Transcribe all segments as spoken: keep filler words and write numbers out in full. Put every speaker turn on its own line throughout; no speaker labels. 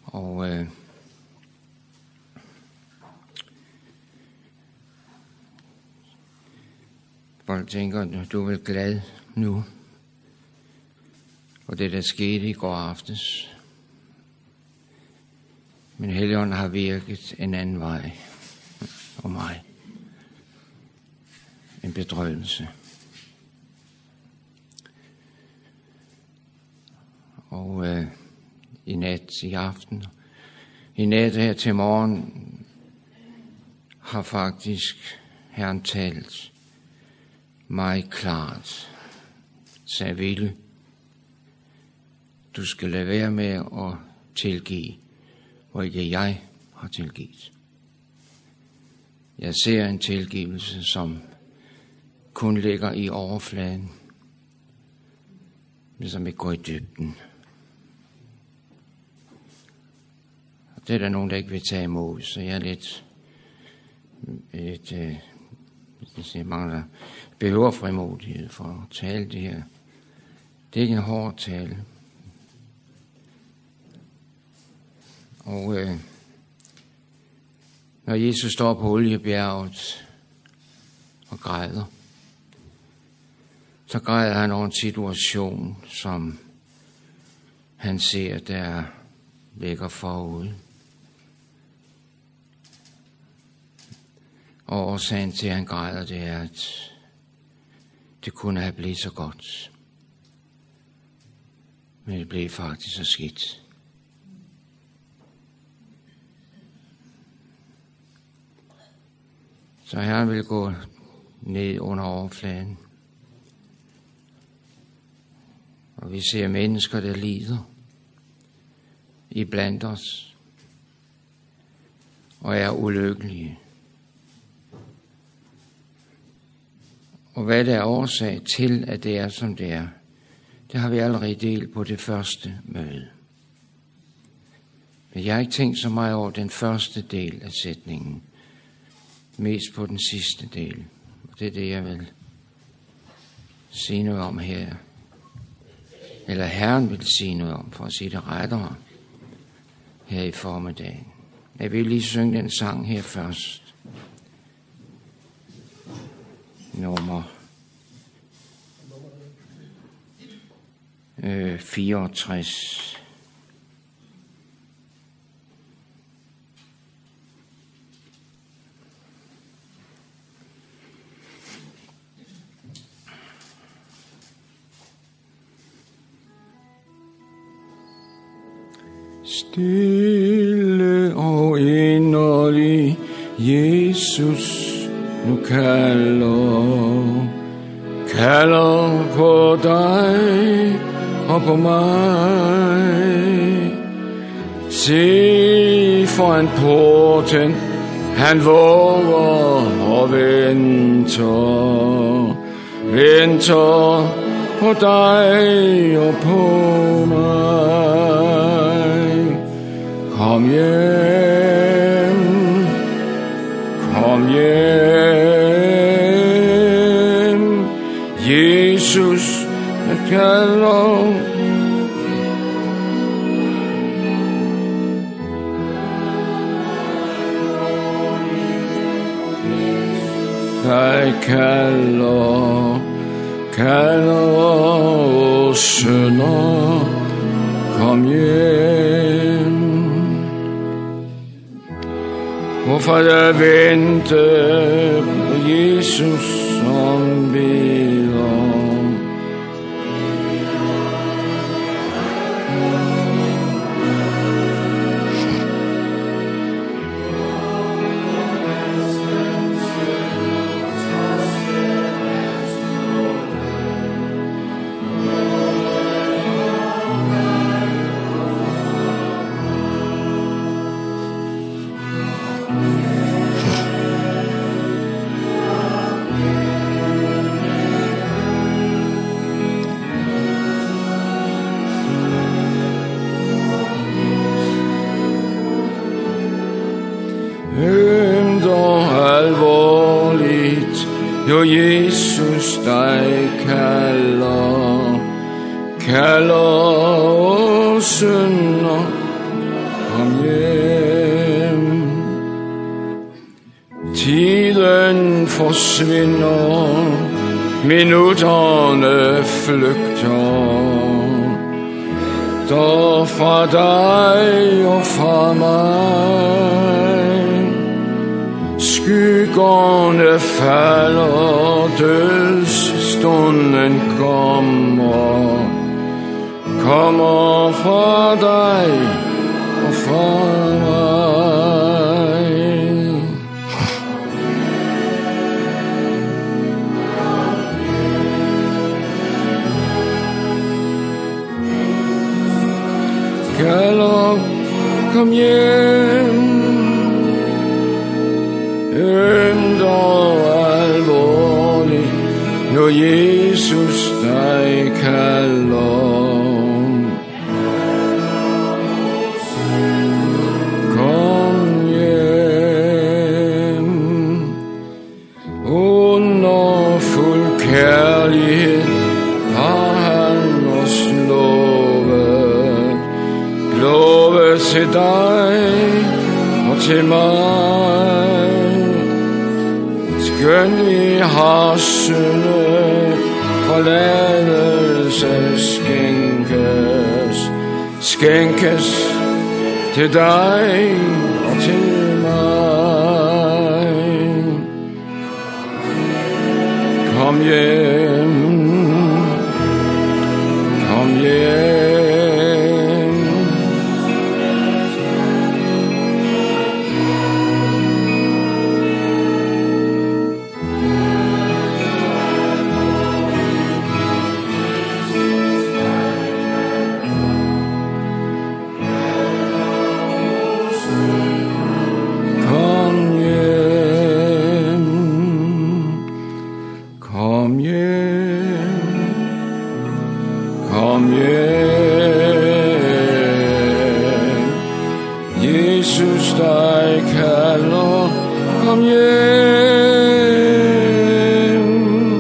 Og øh, folk tænker, du er vel glad nu for det, der skete i går aftes. Men Helligånden har virket en anden vej for mig. En bedrøvelse. Og øh, i nat, i aften, i nat her til morgen, har faktisk Herren talt meget klart. Sagde Ville, du skal lade være med at tilgive, hvor ikke jeg har tilgivet. Jeg ser en tilgivelse, som kun ligger i overfladen, men som ikke går i dybden. Og det er der nogen, der ikke vil tage imod, så jeg er lidt, lidt øh, jeg mangler behøver frimodighed for at tale det her. Det er ikke en hård tale. Og øh, når Jesus står på Oliebjerget og græder, så græder han over en situation, som han ser, der ligger forud. Og årsagen til, at han græder, det er, at det kunne have blivet så godt. Men det blev faktisk så skidt. Så Herren vil gå ned under overfladen. Og vi ser mennesker, der lider iblandt os og er ulykkelige. Og hvad der er årsag til, at det er, som det er, det har vi allerede delt på det første møde. Men jeg har ikke tænkt så meget over den første del af sætningen, mest på den sidste del. Og det er det, jeg vil sige noget om her. Eller Herren vil sige noget om, for at sige det rettere, her i formiddagen. Jeg vil lige synge den sang her først. Nummer øh, fireogtres.
Stille og inderlig, Jesus nu kalder, kalder på dig og på mig. Se foran porten, han våger og venter, venter på dig og på mig. Kom hjem, kom hjem, Jesus kalder. Dig kalder, kalder, o sønner, kom hjem. Hvorfor jeg venter på Jesus som beder? Jo, Jesus dig kalder, kalder, o synder, kom Tiden forsvinder, minutterne flygter, der fra dig og fra mig. Skyggerne falder, dødsstunden kommer, kommer fra dig og fra mig. Kalder, kom hjem, ømt og alvorlig, når Jesus dig kalder. Kom hjem, under fuld kærlighed har han os lovet, lovet til dig og til mig. Skøn vi har syndet, forladelse skænkes, skænkes til dig og til mig. Kom hjem, kom hjem. Jesus dig kalder, kom hjem.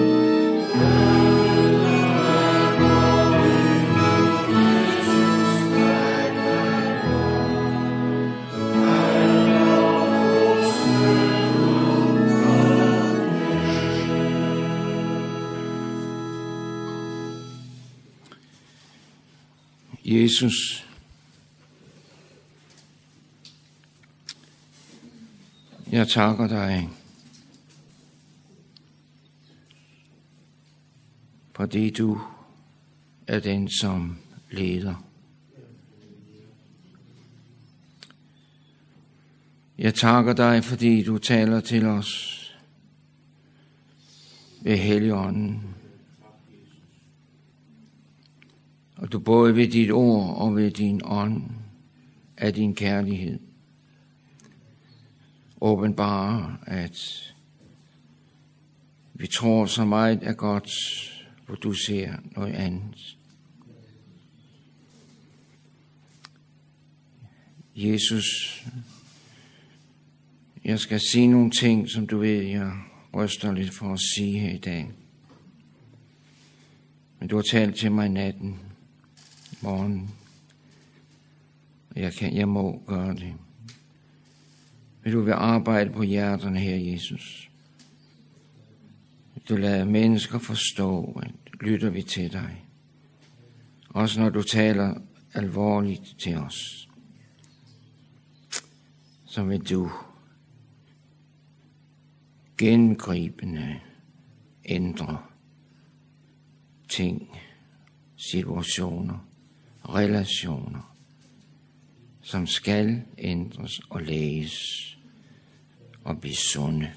Jesus, jeg takker dig, fordi du er den, som leder. Jeg takker dig, fordi du taler til os ved Helligånden. Og du både ved dit ord og ved din ånd af din kærlighed åbenbare, at vi tror så meget er godt, hvor du ser noget andet. Jesus, jeg skal sige nogle ting, som du ved, jeg ryster lidt for at sige her i dag. Men du har talt til mig i natten, morgen, og jeg, kan, jeg må gøre det. Vil du vil arbejde på hjerterne her, Jesus? Vil du lade mennesker forstå, at lytter vi til dig? Også når du taler alvorligt til os, så vil du gennemgribende ændre ting, situationer, relationer, som skal ændres og læges og blive sunde.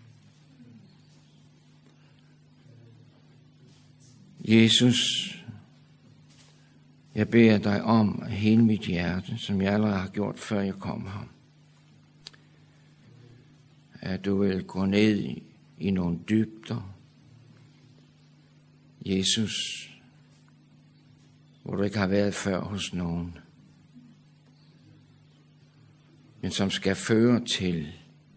Jesus, jeg beder dig om af hele mit hjerte, som jeg allerede har gjort, før jeg kom her, at du vil gå ned i, i nogle dybder, Jesus, hvor du ikke har været før hos nogen, men som skal føre til,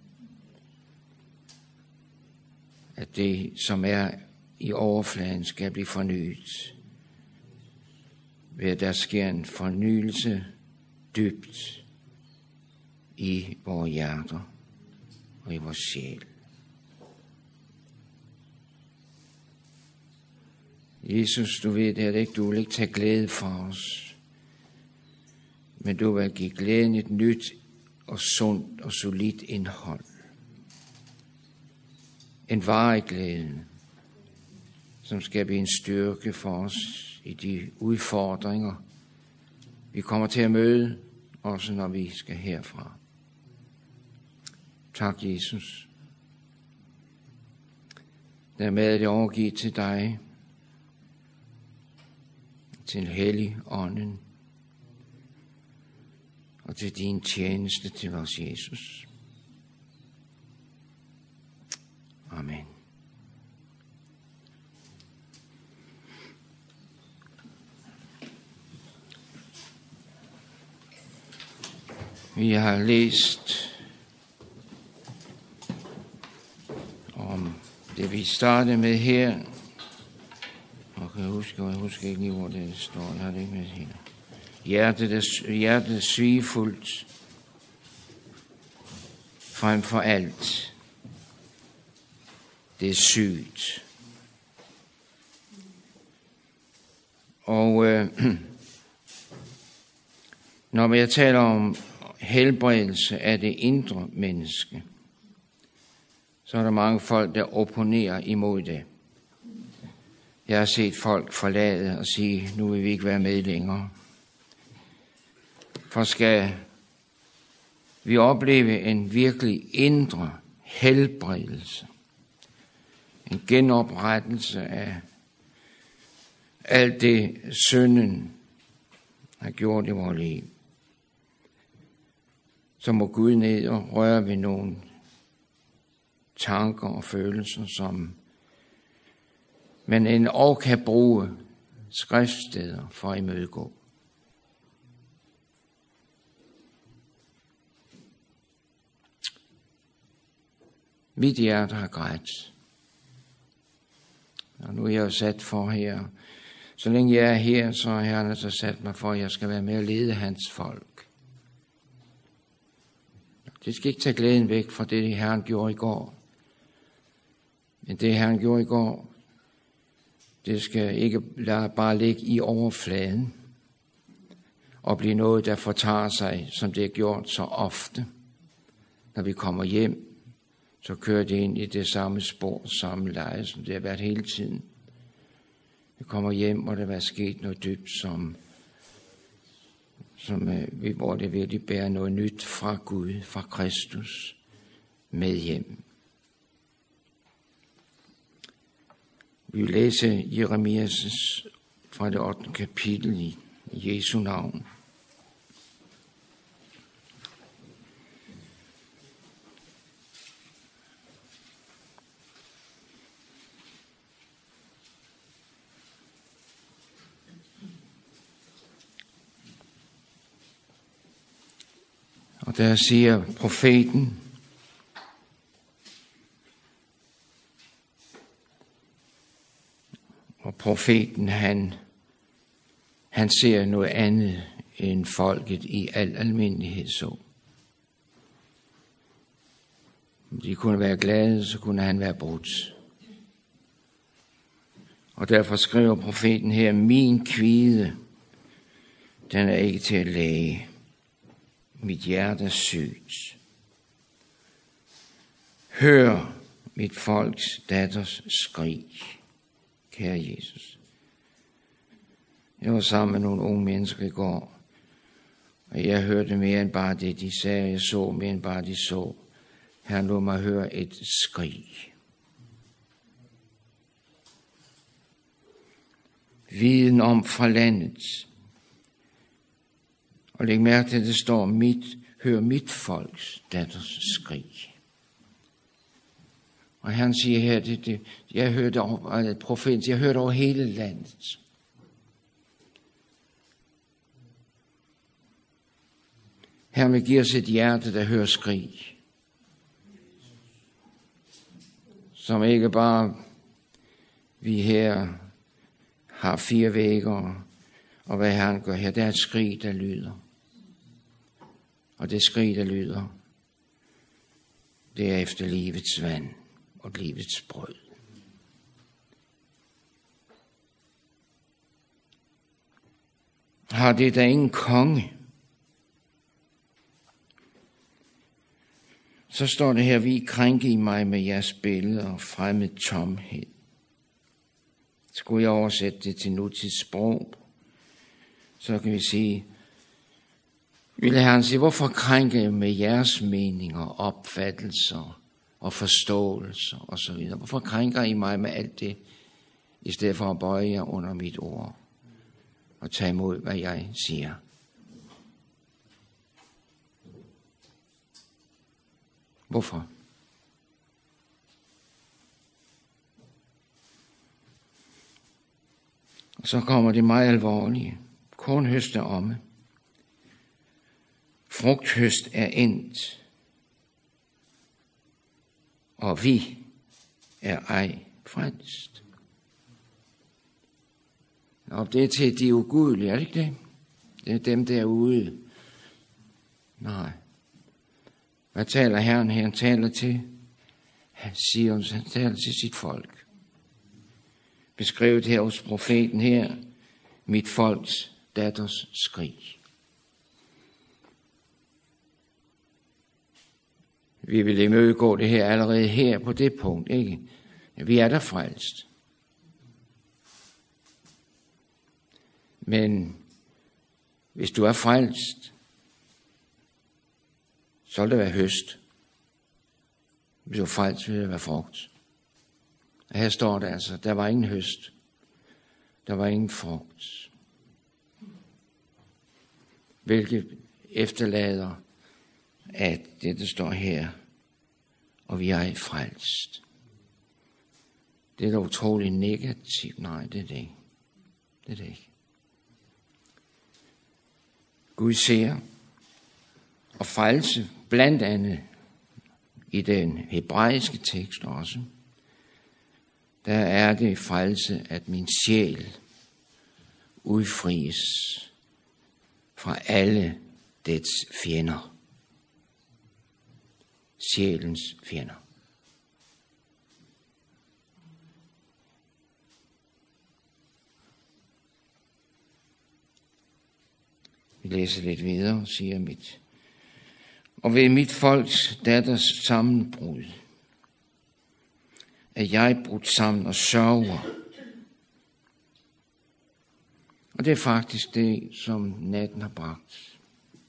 at det, som er i overfladen, skal blive fornyet, ved at der sker en fornyelse dybt i vores hjerter
og i vores sjæl. Jesus, du ved det, at ikke du vil ikke tage glæde fra os, men du vil give glæden et nyt og sundt og solidt indhold. En varig glæde, som skal blive en styrke for os i de udfordringer, vi kommer til at møde, også når vi skal herfra. Tak, Jesus. Dermed er det overgivet til dig, til hellig ånden, og til din tjeneste til vores Jesus. Amen. Vi har læst om det, vi startede med her. Og kan jeg huske, jeg husker ikke lige, hvor det står. Jeg har det ikke med her. Hjertet er, hjertet er svigefuldt frem for alt. Det er sygt. Og øh, når jeg taler om helbredelse af det indre menneske, så er der mange folk, der opponerer imod det. Jeg har set folk forlade og sige, nu vil vi ikke være med længere. For skal vi opleve en virkelig indre helbredelse, en genoprettelse af alt det synden har gjort i vores liv, så må Gud ned og røre ved nogle tanker og følelser, som man endnu kan bruge skriftsteder for at imødegå. Mit hjerte har grædt. Og nu er jeg jo sat for her. Så længe jeg er her, så har Herren altså sat mig for, at jeg skal være med at lede hans folk. Det skal ikke tage glæden væk fra det, Herren gjorde i går. Men det, Herren gjorde i går, det skal ikke lade bare ligge i overfladen og blive noget, der fortager sig, som det er gjort så ofte. Når vi kommer hjem, så kører det ind i det samme spor, samme leje, som det har været hele tiden. Vi kommer hjem, og der er sket noget dybt, som, som, hvor det virkelig bærer noget nyt fra Gud, fra Kristus, med hjem. Vi vil læse Jeremias fra det ottende kapitel i Jesu navn. Og der siger profeten, og profeten han, han ser noget andet end folket i al almindelighed så. Om de kunne være glade, så kunne han være brudt. Og derfor skriver profeten her, min kvide, den er ikke til at læge. Mit hjerte er sygt. Hør mit folks datters skrig, kære Jesus. Jeg var sammen med nogle unge mennesker i går, og jeg hørte mere end bare det, de sagde. Jeg så mere end bare de så. Her lå mig høre et skrig. Viden om fra landet. Og læg mærke til, at det står, mit, hør mit folks datters skrig. Og han siger her, det, det, jeg hørte over, profeten, jeg hørte over hele landet. Herren vil give os et hjerte, der hører skrig. Som ikke bare vi her har fire vægger, og hvad Herren gør her, det er et skrig, der lyder. Og det skrig, der lyder, det er efter livets vand og livets brød. Har det da ingen konge? Så står det her, vi krænke i mig med jeres billeder og fremmed tomhed. Skulle jeg oversætte det til nutidssprog, så kan vi sige, ville Herren sige, hvorfor krænke jeg med jeres meninger, opfattelser og forståelser osv.? Hvorfor krænker I mig med alt det, i stedet for at bøje jer under mit ord og tage imod, hvad jeg siger? Hvorfor? Og så kommer det meget alvorlige. Kornhøst er omme. Frugthøst er endt. Og vi er ej frelst. Og det er til de ugudelige, er det ikke det? Det er dem derude. Nej. Hvad taler Herren her? Han taler til Sion, han taler til sit folk. Beskrevet her hos profeten her, mit folks datters skrig. Vi vil imødegå det her allerede her på det punkt, ikke? Vi er der frelst. Men hvis du er frelst, så vil det være høst. Hvis du er frelst, vil det være frugt. Og her står det altså, der var ingen høst. Der var ingen frugt. Hvilket efterlader, at det, der står her, og vi er frelst. Det er da utroligt negativt. Nej, det er det ikke. Det er det ikke. Gud ser og frelse blandt andet i den hebraiske tekst også. Der er det frelse, at min sjæl udfries fra alle dets fjender. Sjælens fjender. Vi læser lidt videre, siger mit. Og ved mit folks datters sammenbrud, er jeg brudt sammen og sørger. Og det er faktisk det, som natten har bragt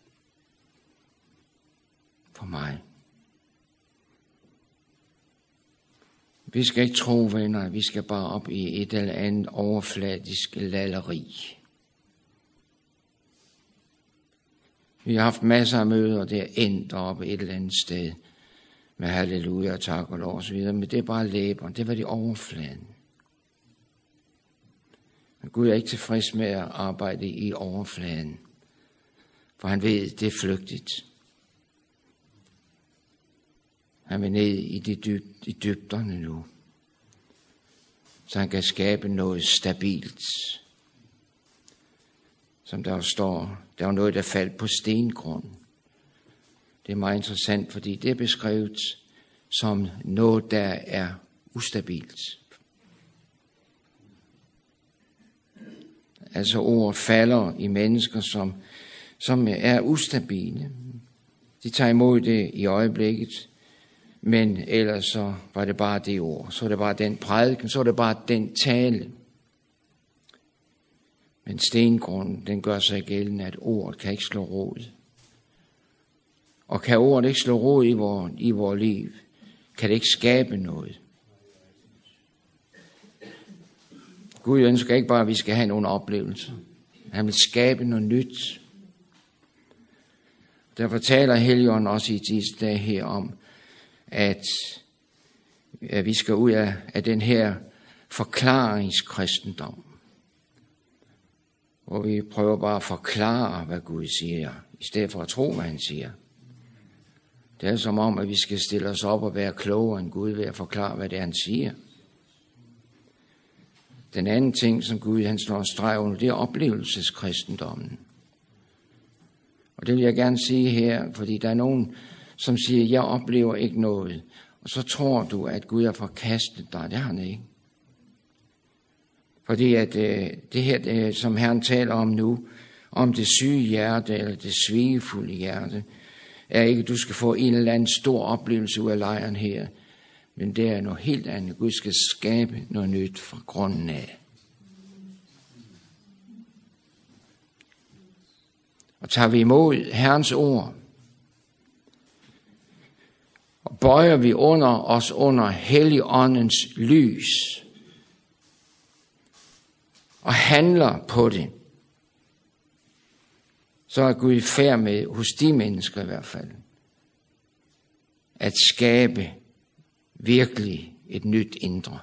for mig. Vi skal ikke tro, venner, vi skal bare op i et eller andet overfladisk lalleri. Vi har haft masser af møder, det er endt op et eller andet sted med halleluja og tak og lov og så videre, men det er bare læber, det var de overfladen. Men Gud er ikke tilfreds med at arbejde i overfladen, for han ved, det er flygtigt. Han vil ned i de, dyb, de dybderne nu, så han kan skabe noget stabilt. Som der står, der var noget, der faldt på stengrund. Det er meget interessant, fordi det er beskrevet som noget, der er ustabilt. Altså ord falder i mennesker, som, som er ustabile. De tager imod det i øjeblikket, men ellers så var det bare det ord. Så var det bare den prædiken, så var det bare den tale. Men stengrunden, den gør sig gældende, at ordet kan ikke slå rod. Og kan ordet ikke slå rod i vores i vor liv, kan det ikke skabe noget. Gud ønsker ikke bare, at vi skal have nogle oplevelser. Han vil skabe noget nyt. Derfor taler Helligånden også i disse dage her om, at, at vi skal ud af, af den her forklaringskristendom, hvor vi prøver bare at forklare, hvad Gud siger, i stedet for at tro, hvad han siger. Det er som om, at vi skal stille os op og være klogere end Gud ved at forklare, hvad det er, han siger. Den anden ting, som Gud han slår streg under, det er oplevelseskristendommen. Og det vil jeg gerne sige her, fordi der er nogen, som siger, jeg oplever ikke noget. Og så tror du, at Gud har forkastet dig. Det har han ikke. Fordi at øh, det her, det, som Herren taler om nu, om det syge hjerte eller det svigefulde hjerte, er ikke, at du skal få en eller anden stor oplevelse ud af lejren her. Men det er noget helt andet. Gud skal skabe noget nyt fra grunden af. Og tager vi imod Herrens ord, og bøjer vi under os under Helligåndens lys, og handler på det, så er Gud i færd med, hos de mennesker i hvert fald, at skabe virkelig et nyt indre.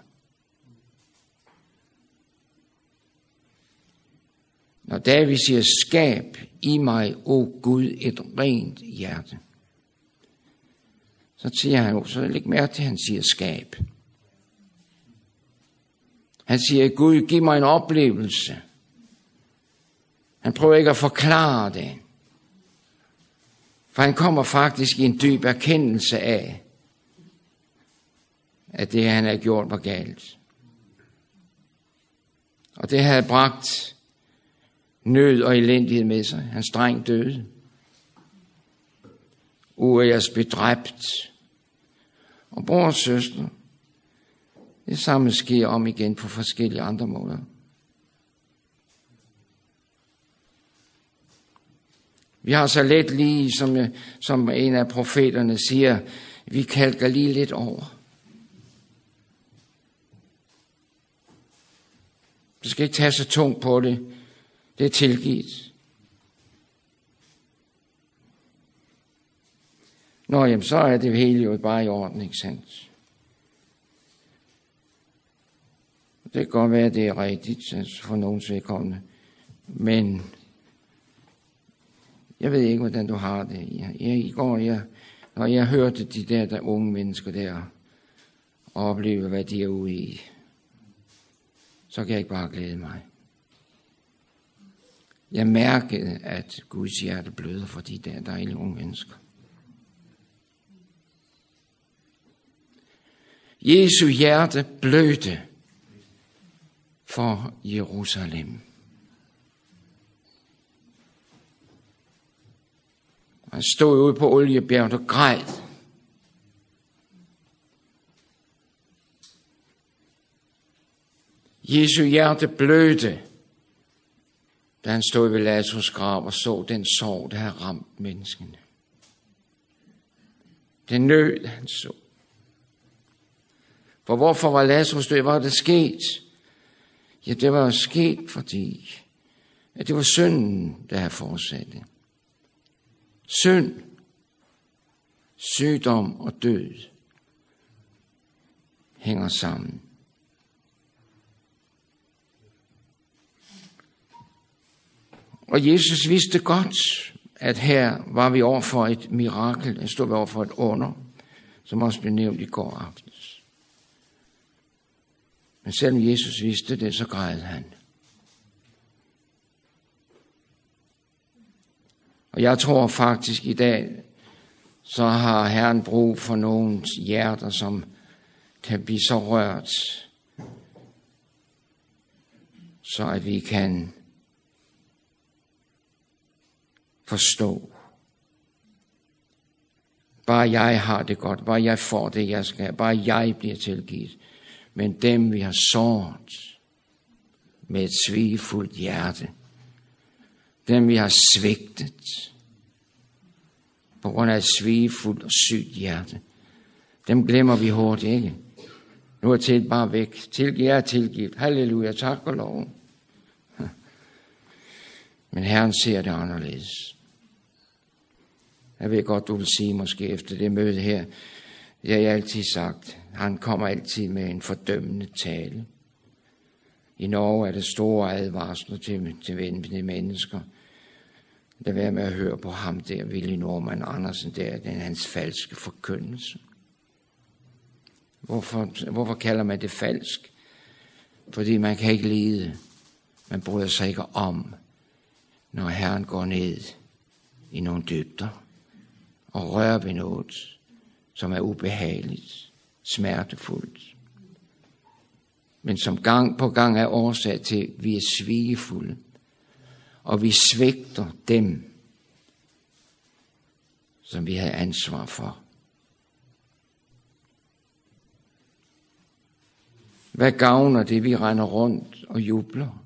Når David siger, skab i mig, o Gud, et rent hjerte, så siger han jo, så læg mærke til, at han siger skab. Han siger, Gud, giv mig en oplevelse. Han prøver ikke at forklare det. For han kommer faktisk i en dyb erkendelse af, at det, han havde gjort, var galt. Og det havde bragt nød og elendighed med sig. Hans dreng døde. Urias blev dræbt. Og bror og søster, det samme sker om igen på forskellige andre måder. Vi har så let lige, som, som en af profeterne siger, vi kalker lige lidt over. Du skal ikke tage så tungt på det. Det er tilgivet. Nå, jamen, så er det hele jo bare i orden, ikke sandt? Det kan godt være, at det er rigtigt for nogens vedkommende. Men jeg ved ikke, hvordan du har det. Jeg, jeg, I går, jeg, når jeg hørte de der, der unge mennesker der opleve, hvad de er ude i, så kan jeg ikke bare glæde mig. Jeg mærkede, at Guds hjerte bløder for de der dejlige unge mennesker. Jesu hjerte blødte for Jerusalem. Han stod ude på Oliebjerget og græd. Jesu hjerte blødte, da han stod ved Lazarus grav og så den sorg, der havde ramt menneskene. Den nød, han så. For hvorfor var Lazarus død? Hvad var det sket? Ja, det var sket, fordi at det var synden, der havde forårsaget det. Synd, sygdom og død hænger sammen. Og Jesus vidste godt, at her var vi over for et mirakel, at stod vi over for et under, som også blev nævnt i går aftes. Men selvom Jesus vidste det, så græd han. Og jeg tror faktisk i dag, så har Herren brug for nogens hjerter, som kan blive så rørt, så at vi kan forstå. Bare jeg har det godt, bare jeg får det, jeg skal, bare jeg bliver tilgivet. Men dem, vi har såret med et svigefuldt hjerte, dem, vi har svigtet på grund af et svigefuldt og sygt hjerte, dem glemmer vi hurtigt, ikke? Nu er til bare væk. Tilgiv er tilgivet. Halleluja, tak og lov. Men Herren ser det anderledes. Jeg ved godt, du vil sige måske efter det møde her, det har jeg altid sagt, han kommer altid med en fordømmende tale. I Norge er det store advarsler til, til vennlige mennesker. Lad være med at høre på ham der, Willy Norman Andersen, der, den hans falske forkyndelse. Hvorfor, hvorfor kalder man det falsk? Fordi man kan ikke lide. Man bryder sig ikke om, når Herren går ned i nogle dybder og røre ved noget, som er ubehageligt, smertefuldt, men som gang på gang er årsag til, at vi er svigefulde, og vi svigter dem, som vi havde ansvar for. Hvad gavner det, vi render rundt og jubler?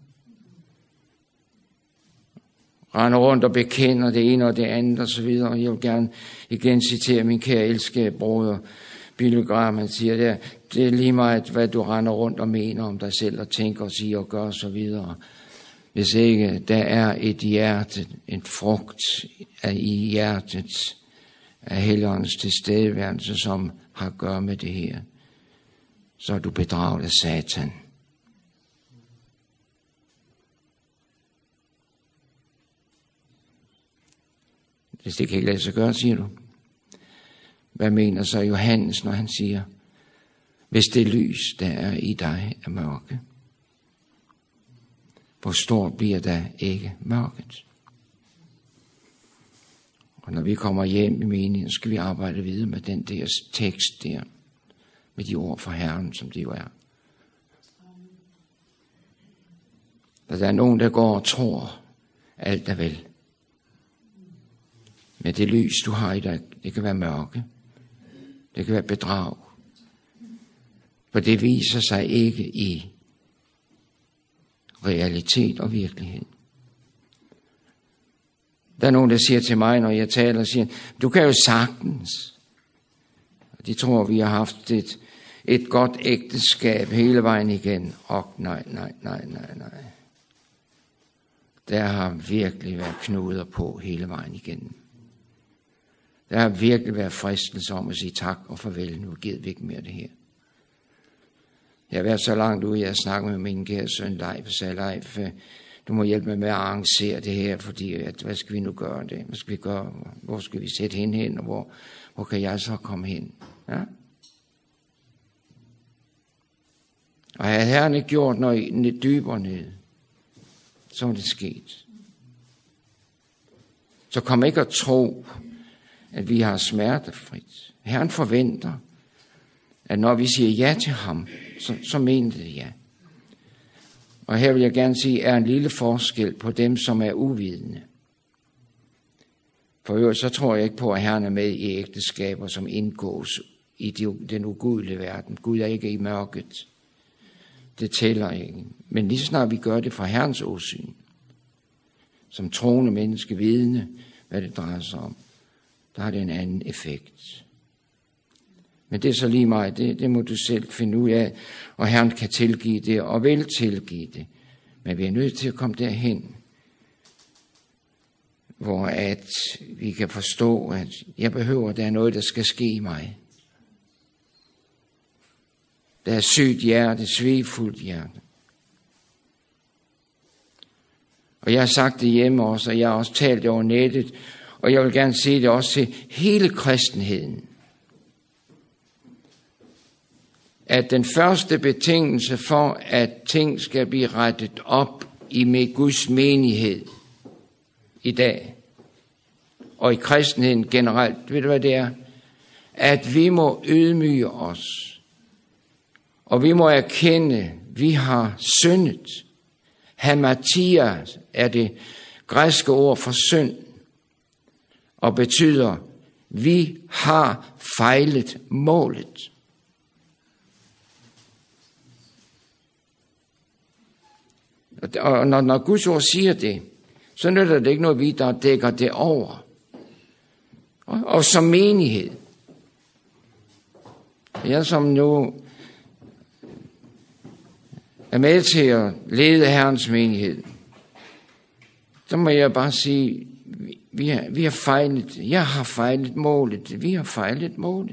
Render rundt og bekender det ene og det andet og så videre. Og jeg vil gerne igen citere min kære elskede broder Billy Graham. Han siger, det er, det er lige meget, hvad du render rundt og mener om dig selv og tænker og siger og gør og så videre. Hvis ikke der er et hjerte, en frugt af i hjertet af Helligåndens tilstedeværelse, som har at gøre med det her, så er du bedraget af Satan. Hvis det kan ikke lade sig gøre, siger du. Hvad mener så Johannes, når han siger, hvis det lys, der er i dig, er mørke, hvor stort bliver der ikke mørket? Og når vi kommer hjem i meningen, så skal vi arbejde videre med den der tekst der, med de ord fra Herren, som det jo er. Og der er nogen, der går og tror, alt er vel. Men det lys, du har i dig, det kan være mørke. Det kan være bedrag. For det viser sig ikke i realitet og virkelighed. Der er nogen, der siger til mig, når jeg taler, siger, du kan jo sagtens. Og de tror, vi har haft et, et godt ægteskab hele vejen igen. Og nej, nej, nej, nej, nej. Der har virkelig været knuder på hele vejen igen. Der har virkelig været fristelse om at sige tak og farvel. Nu gider vi ikke mere det her. Jeg har været så langt ude, jeg snakker med min kære søn Leif og sagde, Leif, du må hjælpe mig med at arrangere det her, fordi at, hvad skal vi nu gøre det? Hvad skal vi gøre? Hvor skal vi sætte hende hen, og hvor, hvor kan jeg så komme hen? Ja? Og havde Herren ikke gjort noget dybere ned, så var det sket. Så kom ikke at tro, at vi har smertefrit. Herren forventer, at når vi siger ja til ham, så, så mener det ja. Og her vil jeg gerne sige, er en lille forskel på dem, som er uvidende. For øvrigt så tror jeg ikke på, at Herren er med i ægteskaber, som indgås i den ugudelige verden. Gud er ikke i mørket. Det tæller ikke. Men lige snart vi gør det fra Herrens åsyn, som troende menneske vidne, hvad det drejer sig om, der har det en anden effekt. Men det er så lige meget, det, det må du selv finde ud af, og Herren kan tilgive det, og vil tilgive det. Men vi er nødt til at komme derhen, hvor at vi kan forstå, at jeg behøver, at der er noget, der skal ske i mig. Der er sygt hjerte, svigfuldt hjerte. Og jeg har sagt det hjemme også, og jeg har også talt over nettet, og jeg vil gerne sige det også til hele kristenheden. At den første betingelse for, at ting skal blive rettet op i med Guds menighed i dag, og i kristenheden generelt, ved du hvad det er? At vi må ydmyge os, og vi må erkende, at vi har syndet. Hamatia er det græske ord for synd, og betyder, vi har fejlet målet. Og når, når Guds ord siger det, så nytter det ikke noget, vi der dækker det over. Og, og som menighed. Jeg som nu er med til at lede Herrens menighed, så må jeg bare sige, vi har, vi har fejlet, jeg har fejlet målet, vi har fejlet målet.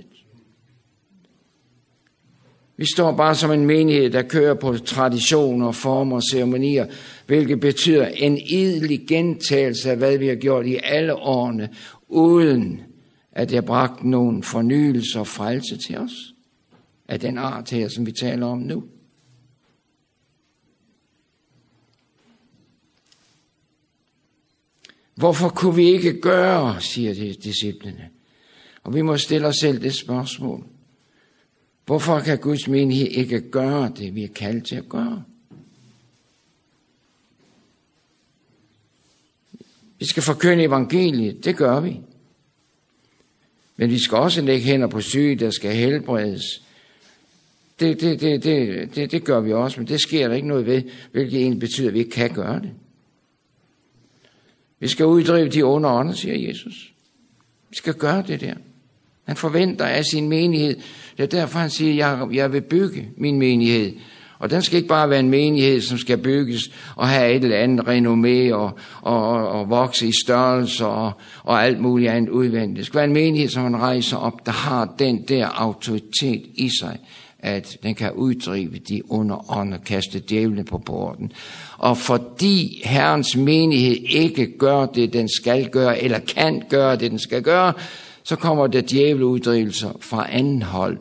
Vi står bare som en menighed, der kører på traditioner, former og ceremonier, hvilket betyder en idelig gentagelse af, hvad vi har gjort i alle årene, uden at det har bragt nogen fornyelse og frelse til os af den art her, som vi taler om nu. Hvorfor kunne vi ikke gøre, siger de disciplene, Og vi må stille os selv det spørgsmål. Hvorfor kan Guds menighed ikke gøre det, vi er kaldt til at gøre? Vi skal forkynde evangeliet, det gør vi. Men vi skal også lægge hænder på syge, der skal helbredes. Det, det, det, det, det, det gør vi også, men det sker der ikke noget ved, hvilket egentlig betyder, at vi ikke kan gøre det. Vi skal uddrive de onde ånder, siger Jesus. Vi skal gøre det der. Han forventer af sin menighed. Det er derfor, han siger, jeg, jeg vil bygge min menighed. Og den skal ikke bare være en menighed, som skal bygges og have et eller andet renommé og, og, og, og vokse i størrelse og, og alt muligt andet udvendigt. Det skal være en menighed, som man rejser op, der har den der autoritet i sig, at den kan uddrive de onde ånder, kaste djævlen på porten. Og fordi Herrens menighed ikke gør det, den skal gøre, eller kan gøre det, den skal gøre, så kommer der djævleuddrivelser fra anden hold.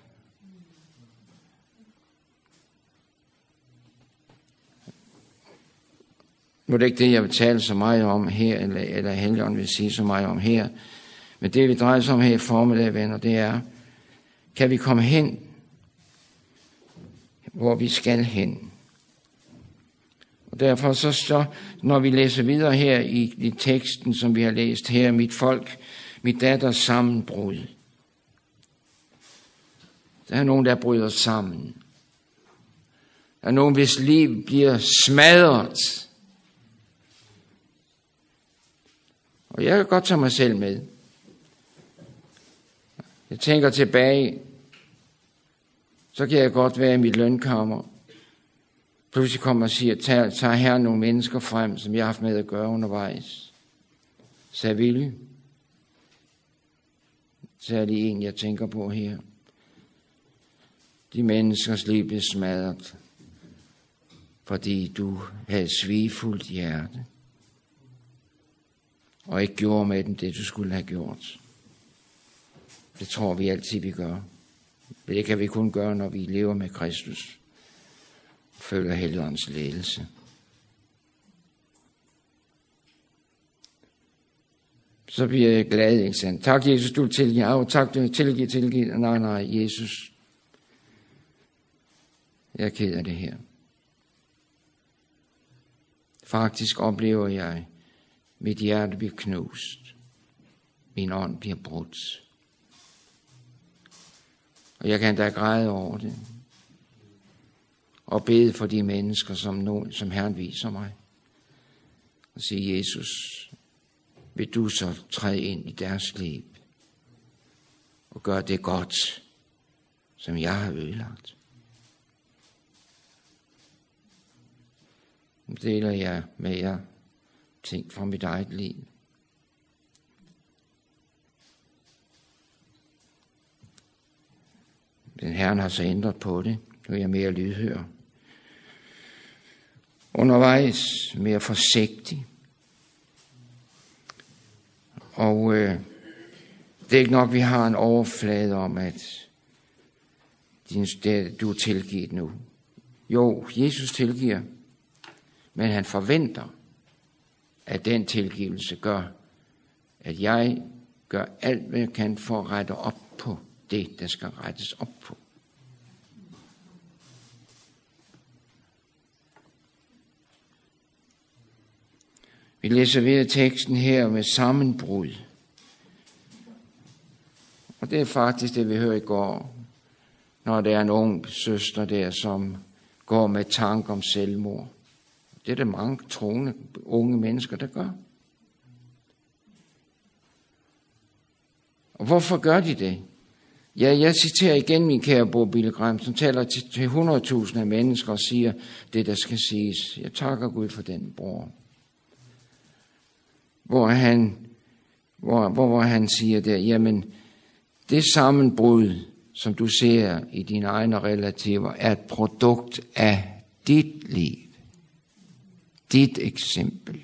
Nu er det ikke det, jeg vil tale så meget om her, eller, eller Helligånden vil sige så meget om her. Men det, vi drejer sig om her i formiddag, venner, det er, kan vi komme hen, hvor vi skal hen? Og derfor så, så når vi læser videre her i, i teksten, som vi har læst her, mit folk, mit datters sammenbrud. Der er nogen, der bryder sammen. Der er nogen, hvis liv bliver smadret. Og jeg kan godt tage mig selv med. Jeg tænker tilbage, så kan jeg godt være i mit lønkammer. Pludselig kommer og siger, tager, tager her nogle mennesker frem, som jeg har haft med at gøre undervejs. Saville. Særlig en, jeg tænker på her. De menneskers liv blev smadret, fordi du havde svigfuldt hjerte, og ikke gjorde med dem det, du skulle have gjort. Det tror vi altid, vi gør. Men det kan vi kun gøre, når vi lever med Kristus og følger Helligåndens ledelse. Så bliver jeg glad, ikke sandt? Tak, Jesus, du tilgiver. Oh, tak, du tilgiver, tilgiver. Nej, nej, Jesus. Jeg er ked af det her. Faktisk oplever jeg, mit hjerte bliver knust. Min ånd bliver brudt. Og jeg kan da græde over det. Og bede for de mennesker, som, nogen, som Herren viser mig. Og sige, Jesus, vil du så træde ind i deres liv. Og gøre det godt, som jeg har ødelagt. Nu deler jeg med jer ting fra mit eget liv. Den Herren har så ændret på det. Nu er jeg mere lydhør. Undervejs mere forsigtig. Og øh, det er ikke nok, vi har en overflade om, at din, det, du er tilgivet nu. Jo, Jesus tilgiver, men han forventer, at den tilgivelse gør, at jeg gør alt, hvad jeg kan for at rette op på det, der skal rettes op på. Vi læser videre teksten her med sammenbrud. Og det er faktisk det, vi hørte i går, når der er en ung søster der, som går med tanke om selvmord. Det er der mange troende unge mennesker, der gør. Og hvorfor gør de det? Ja, jeg citerer igen min kære bror Billy Graham, som taler til, til hundredtusinder af mennesker og siger det, der skal siges. Jeg takker Gud for den bror. Hvor han, hvor, hvor, hvor han siger der, jamen, det sammenbrud, som du ser i dine egne relativer, er et produkt af dit liv. Dit eksempel.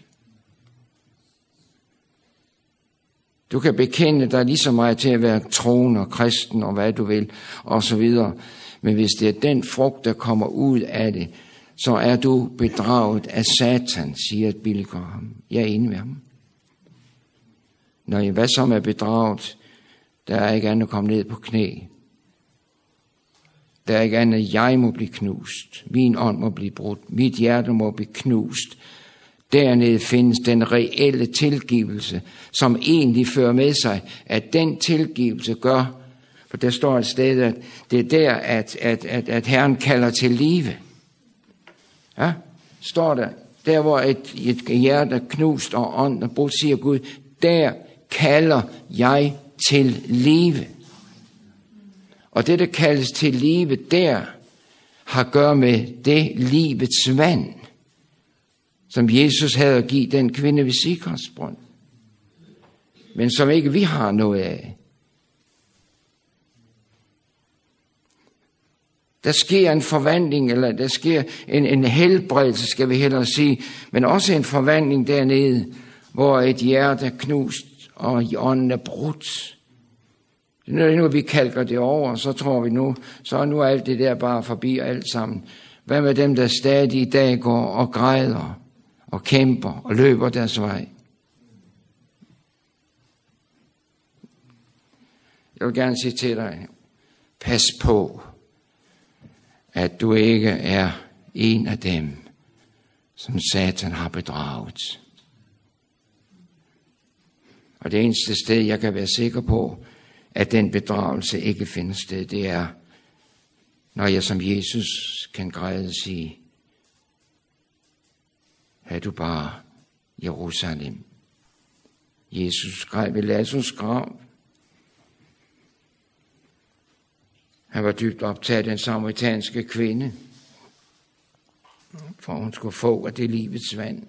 Du kan bekende dig lige så meget til at være troende og kristen og hvad du vil, og så videre. Men hvis det er den frugt, der kommer ud af det, så er du bedraget af Satan, siger Billy Graham. Jeg er enig med ham. Når hvad som er bedraget, Der er ikke andet at komme ned på knæ. Der er ikke andet, at jeg må blive knust. Min ånd må blive brudt. Mit hjerte må blive knust. Dernede findes den reelle tilgivelse, som egentlig fører med sig, at den tilgivelse gør, for der står et sted, at det er der, at, at, at, at Herren kalder til live. Ja, står der. Der, hvor et, et hjerte er knust og ånd er brudt, siger Gud, der kalder jeg til live. Og det, der kaldes til live der, har at gøre med det livets vand, som Jesus havde at give den kvinde ved Sikars brønd, men som ikke vi har noget af. Der sker en forvandling, eller der sker en, en helbredelse, skal vi hellere sige, men også en forvandling dernede, hvor et hjerte er knust, og i ånden er brudt. Når nu vi kalker det over, så tror vi nu, så er nu alt det der bare forbi alt sammen. Hvad med dem, der stadig i dag går og græder, og kæmper, og løber deres vej? Jeg vil gerne sige til dig, pas på, at du ikke er en af dem, som Satan har bedraget. Og det eneste sted, jeg kan være sikker på, at den bedragelse ikke finder sted, det er, når jeg som Jesus kan græde og sige, havde du bare Jerusalem. Jesus græd ved Lazarus grav. Han var dybt optaget af den samaritanske kvinde, for hun skulle få af det livets vand.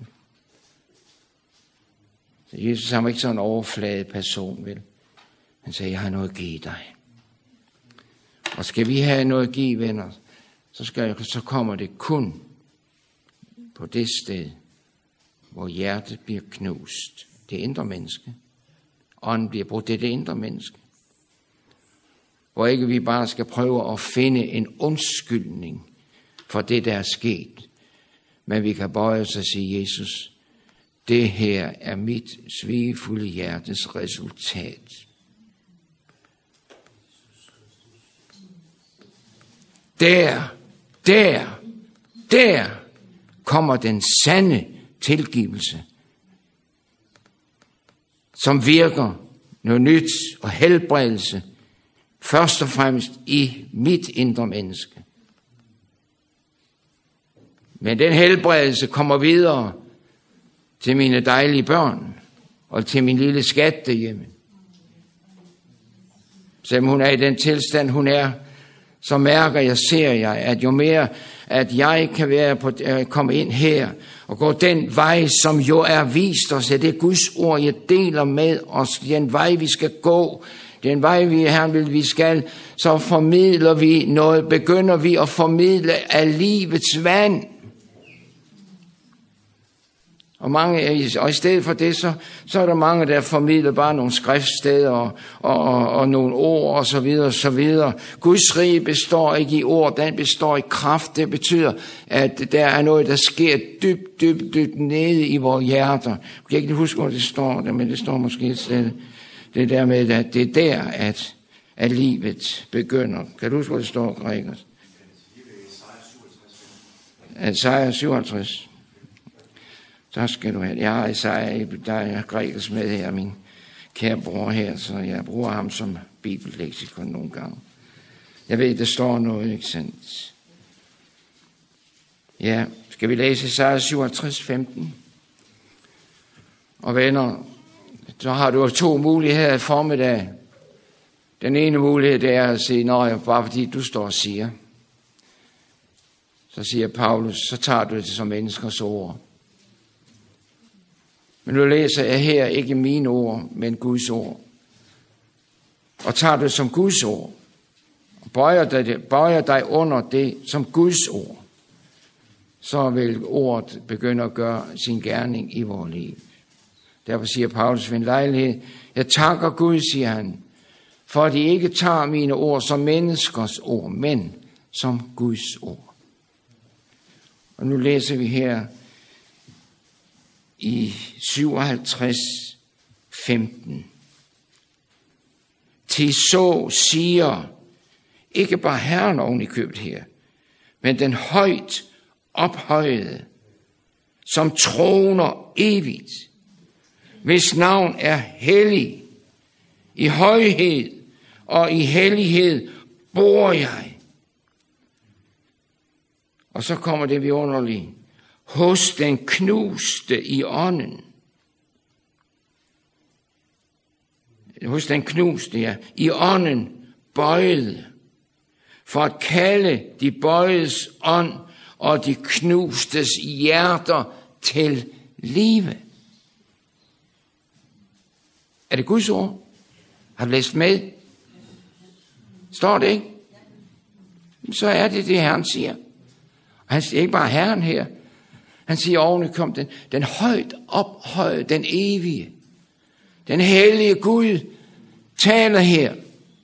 Så Jesus han var ikke sådan en overfladet person, vel? Han sagde, jeg har noget at give dig. Og skal vi have noget at give, venner, så, skal, så kommer det kun på det sted, hvor hjertet bliver knust. Det indre menneske. Ånden bliver brudt. Det er det indre menneske. Hvor ikke vi bare skal prøve at finde en undskyldning for det, der er sket. Men vi kan bøje os og sige, Jesus, det her er mit svigefulde hjertes resultat. Der, der, der kommer den sande tilgivelse, som virker noget nyt og helbredelse, først og fremmest i mit indre menneske. Men den helbredelse kommer videre til mine dejlige børn og til min lille skat derhjemme. Selvom hun er i den tilstand, hun er, så mærker jeg, ser jeg, at jo mere, at jeg kan være på, uh, komme ind her og gå den vej, som jo er vist os, at det er Guds ord, jeg deler med os, den vej, vi skal gå, den vej, vi Herren vil, vi skal, så formidler vi noget, begynder vi at formidle af livets vand. Og, mange, og i stedet for det, så, så er der mange, der formidler bare nogle skriftsteder og, og, og, og nogle ord og så videre og så videre. Guds rige består ikke i ord, den består i kraft. Det betyder, at der er noget, der sker dybt, dybt, dybt nede i vores hjerter. Jeg kan ikke huske, hvor det står der, men det står måske et sted. Det der med, at det er der, at, at livet begynder. Kan du huske, hvor det står, Gregers? Esajas syvoghalvtreds. Så skal du have. Jeg har Esajas, der er Gregers med her, min kære bror her, så jeg bruger ham som bibelleksikon nogle gange. Jeg ved, der står noget, ikke sandt? Ja, skal vi læse Esajas syvoghalvtreds, femten? Og venner, så har du to muligheder i formiddag. Den ene mulighed, det er at sige, nej, bare fordi du står og siger. Så siger Paulus, så tager du det som menneskers ord. Men nu læser jeg her ikke mine ord, men Guds ord. Og tager det som Guds ord. Og bøjer dig, bøjer dig under det som Guds ord. Så vil ordet begynde at gøre sin gerning i vores liv. Derfor siger Paulus ved en lejlighed, jeg takker Gud, siger han, for at de ikke tager mine ord som menneskers ord, men som Guds ord. Og nu læser vi her i syvoghalvtreds, femten. til så siger, ikke bare Herren oven i købet her, men den højt ophøjede, som troner evigt, hvis navn er hellig. I højhed og i hellighed bor jeg. Og så kommer det vidunderlige. Hos den knuste i ånden. Hos den knuste, ja. I ånden bøjede. For at kalde de bøjedes ånd og de knustes hjerter til live. Er det Guds ord? Har du læst med? Står det ikke? Så er det det, Herren siger. Og han siger ikke bare Herren her. Han siger oven i kom den, den højt ophøjede, den evige, den hellige Gud taler her.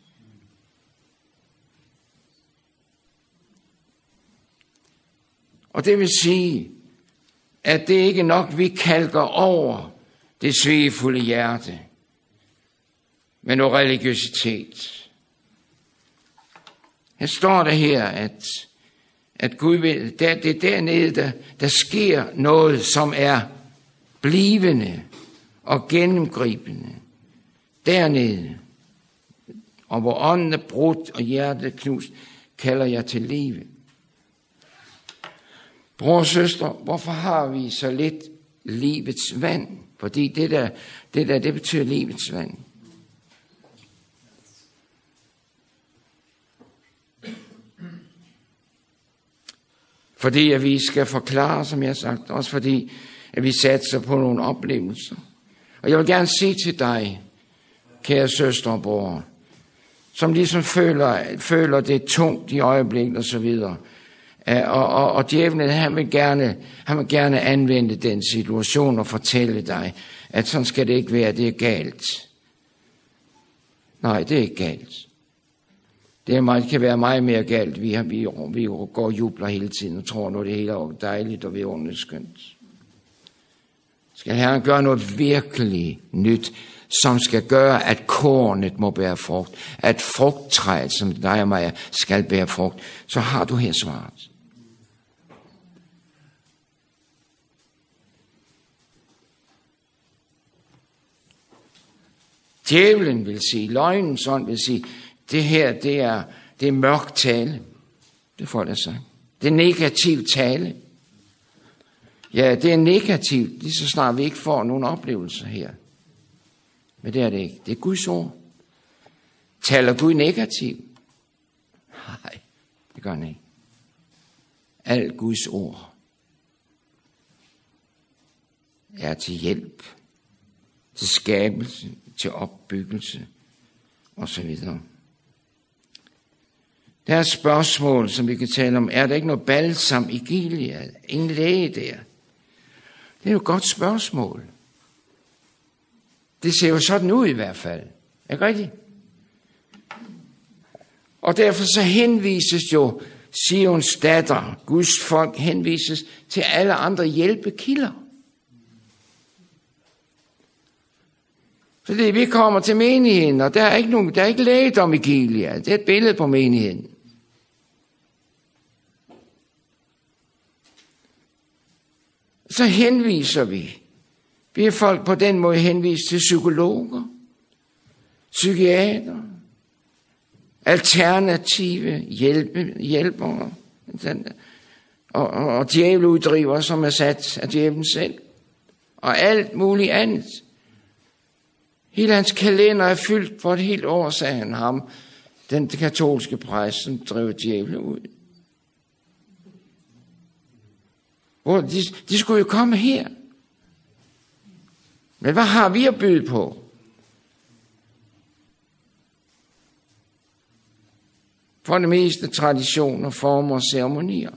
Og det vil sige, at det ikke nok, vi kalker over det svigefulde hjerte, men noget religiøsitet. Her står der her, at, at Gud vil, der, det er dernede, der, der sker noget, som er blivende og gennemgribende. Dernede, og hvor ånden er brudt og hjertet knust, kalder jeg til live. Bror og søstre, hvorfor har vi så lidt livets vand? Fordi det der, det der, det betyder livets vand. Fordi at vi skal forklare, som jeg har sagt, også fordi at vi satser på nogle oplevelser. Og jeg vil gerne sige til dig, kære søstre og bror, som ligesom føler, føler det tungt i øjeblikket og så videre. Og, og, og djævlen, han vil, gerne, han vil gerne anvende den situation og fortælle dig, at sådan skal det ikke være, det er galt. Nej, det er ikke galt. Det, er meget, det kan være meget mere galt. Vi, har, vi, vi går og jubler hele tiden og tror, at det hele er dejligt og vidunderligt skønt. Skal Herren gøre noget virkelig nyt, som skal gøre, at kornet må bære frugt, at frugttræet, som dig og mig skal bære frugt, så har du her svaret. Djævlen vil sige, løgnens ånd vil sige, det her, det er, det er mørk tale. Det får jeg sagt. Det er negativ tale. Ja, det er negativt, lige så snart vi ikke får nogen oplevelser her. Men det er det ikke. Det er Guds ord. Taler Gud negativt? Nej, det gør han ikke. Alt Guds ord er til hjælp, til skabelse, til opbyggelse osv. Der er et spørgsmål, som vi kan tale om. Er der ikke noget balsam i Gilead? Ingen læge der? Det er jo et godt spørgsmål. Det ser jo sådan ud i hvert fald. Er det rigtigt? Og derfor så henvises jo Sions datter, Guds folk, henvises til alle andre hjælpekilder. Fordi vi kommer til menigheden, og der er ikke nogen, der er ikke lægedom i Gilead. Det er et billede på menigheden. Så henviser vi. Vi er folk på den måde henvist til psykologer, psykiater, alternative hjælpe, hjælpere og, og, og djævleuddrivere, som er sat af djævlen selv, og alt muligt andet. Hele hans kalender er fyldt for et helt år, sagde han ham, den katolske præst, som drev djævlen ud. Hvor de, de skulle jo komme her. Men hvad har vi at byde på? For det meste traditioner, former og ceremonier.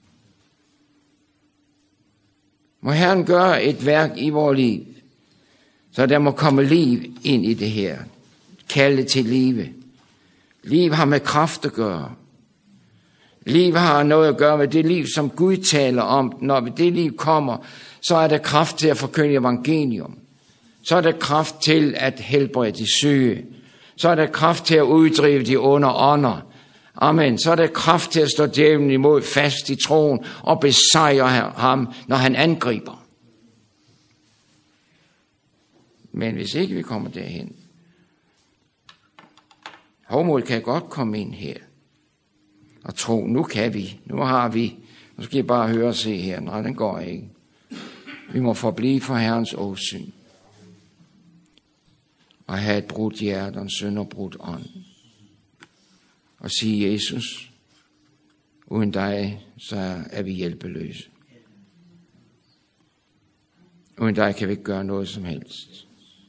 Må Herren gøre et værk i vores liv, så der må komme liv ind i det her. Kalde til live. Liv har med kraft at gøre. Liv har noget at gøre med det liv, som Gud taler om. Når det liv kommer, så er der kraft til at forkynde evangelium. Så er der kraft til at helbrede de syge. så er der kraft til at uddrive de onde ånder. Amen. Så er der kraft til at stå djævlen imod fast i troen og besejre ham, når han angriber. Men hvis ikke vi kommer derhen, hovmod kan godt komme ind her og tro, nu kan vi, nu har vi, nu skal I bare høre og se her. Nej, den går ikke. Vi må forblive for Herrens åsyn og have et brudt hjerte og en sønderbrudt ånd. Og sige, Jesus, uden dig, så er vi hjælpeløse. Uden dig kan vi ikke gøre noget som helst.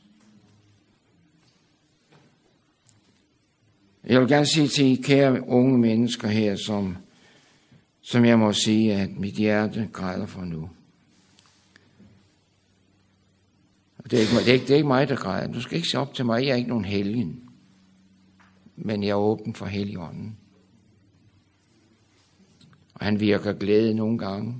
Jeg vil gerne sige til I kære unge mennesker her, som, som jeg må sige, at mit hjerte græder for nu. Det er, ikke, det, er ikke, det er ikke mig, der græder. Du skal ikke se op til mig. Jeg er ikke nogen helgen. Men jeg er åben for Helligånden. Og han virker glæde nogle gange.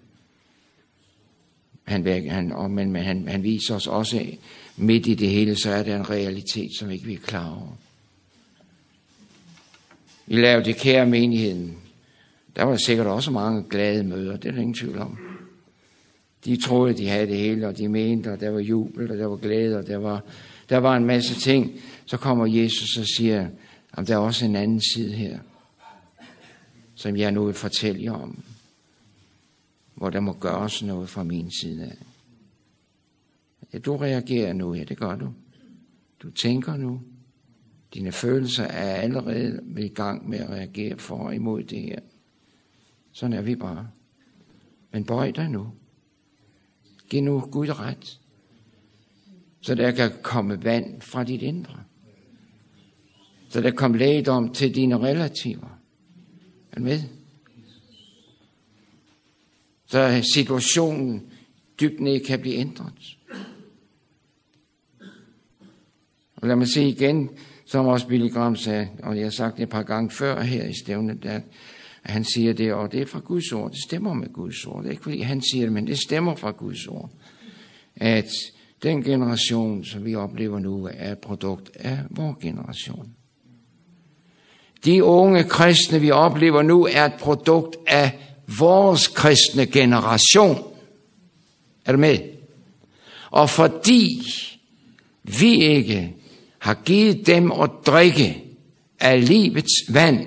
Han, han, og, men, men han, han viser os også, midt i det hele, så er der en realitet, som ikke vi er klar over. I lavede det kære menigheden. Der var sikkert også mange glade møder. Det er der ingen tvivl om. De troede, de havde det hele, og de mente, og der var jubel, og der var glæde, og der var, der var en masse ting. Så kommer Jesus og siger, at der er også en anden side her, som jeg nu vil fortælle jer om, hvor der må gøres noget fra min side af. Ja, du reagerer nu, ja, det gør du. Du tænker nu. Dine følelser er allerede i gang med at reagere for og imod det her. Sådan er vi bare. Men bøj dig nu. Giv nu Gud ret, så der kan komme vand fra dit indre. Så der kan komme lægedom til dine relativer. Er du med? Så situationen dybt ned kan blive ændret. Og lad mig sige igen, som også Billy Graham sagde, og jeg har sagt det et par gange før her i stævnet, at han siger det, og det er fra Guds ord. Det stemmer med Guds ord. Det er ikke fordi han siger det, men det stemmer fra Guds ord. At den generation, som vi oplever nu, er et produkt af vores generation. De unge kristne, vi oplever nu, er et produkt af vores kristne generation. Er du med? Og fordi vi ikke har givet dem at drikke af livets vand,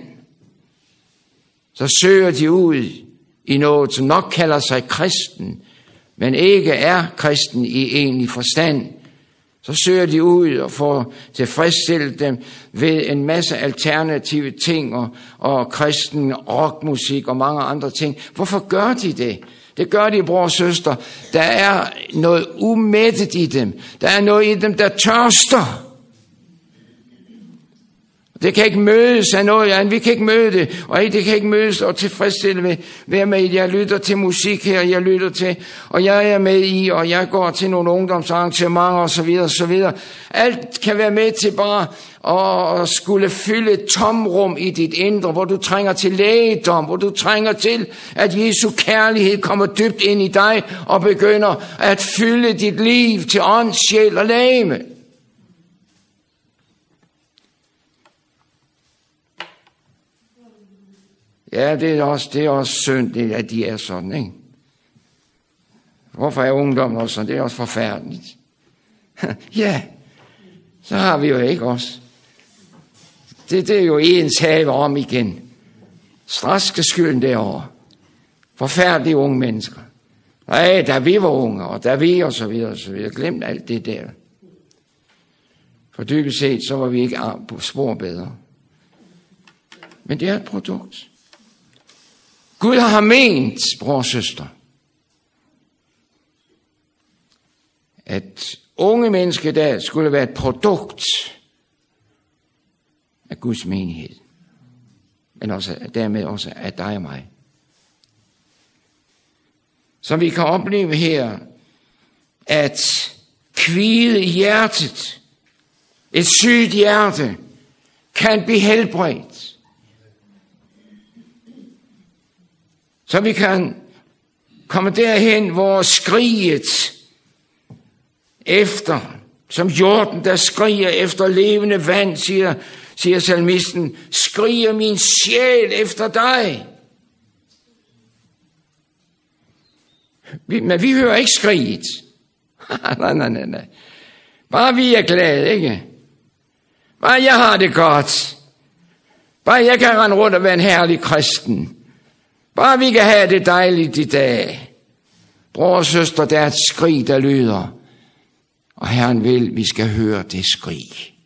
så søger de ud i noget, som nok kalder sig kristen, men ikke er kristen i egentlig forstand. Så søger de ud og får tilfredsstillet dem ved en masse alternative ting og, og kristen rockmusik og mange andre ting. Hvorfor gør de det? Det gør de, bror og søster. Der er noget umættet i dem. Der er noget i dem, der tørster. Det kan ikke mødes af noget, ja, vi kan ikke møde det, og det kan ikke mødes og tilfredsstille ved, ved med, jeg lytter til musik her, jeg lytter til, og jeg er med i, og jeg går til nogle ungdomsarrangementer og så videre, og så videre. Alt kan være med til bare at skulle fylde et tomrum i dit indre, hvor du trænger til lægedom, hvor du trænger til, at Jesu kærlighed kommer dybt ind i dig og begynder at fylde dit liv til ånd, sjæl og legeme. Ja, det er også, det er også synd, det, at de er sådan, ikke? Hvorfor er ungdommen også sådan? Det er også forfærdeligt. Ja, så har vi jo ikke også. Det, det er jo ens have om igen. Straks skal skylden derovre. Forfærdelige unge mennesker. Nej, da vi var unge, og da vi og så videre, og så videre. Glem alt det der. For dybest set, så var vi ikke på spor bedre. Men det er et produkt. Gud har ment, bror og søster, at unge mennesker der skulle være et produkt af Guds menighed, men også, dermed også af dig og mig. Så vi kan opleve her, at kvide i hjertet, et sygt hjerte, kan blive helbredt. Så vi kan komme derhen, hvor skriget efter Som hjorten, der skriger efter levende vand, siger, siger salmisten, skriger min sjæl efter dig. Vi, men vi hører ikke skriget. nej, nej, nej, nej. Bare vi er glade, ikke? Bare jeg har det godt. Bare jeg kan rende rundt og være en herlig kristen. Bare vi kan have det dejligt i dag. Bror og søster, der er et skrig, der lyder. Og Herren vil, vi skal høre det skrig.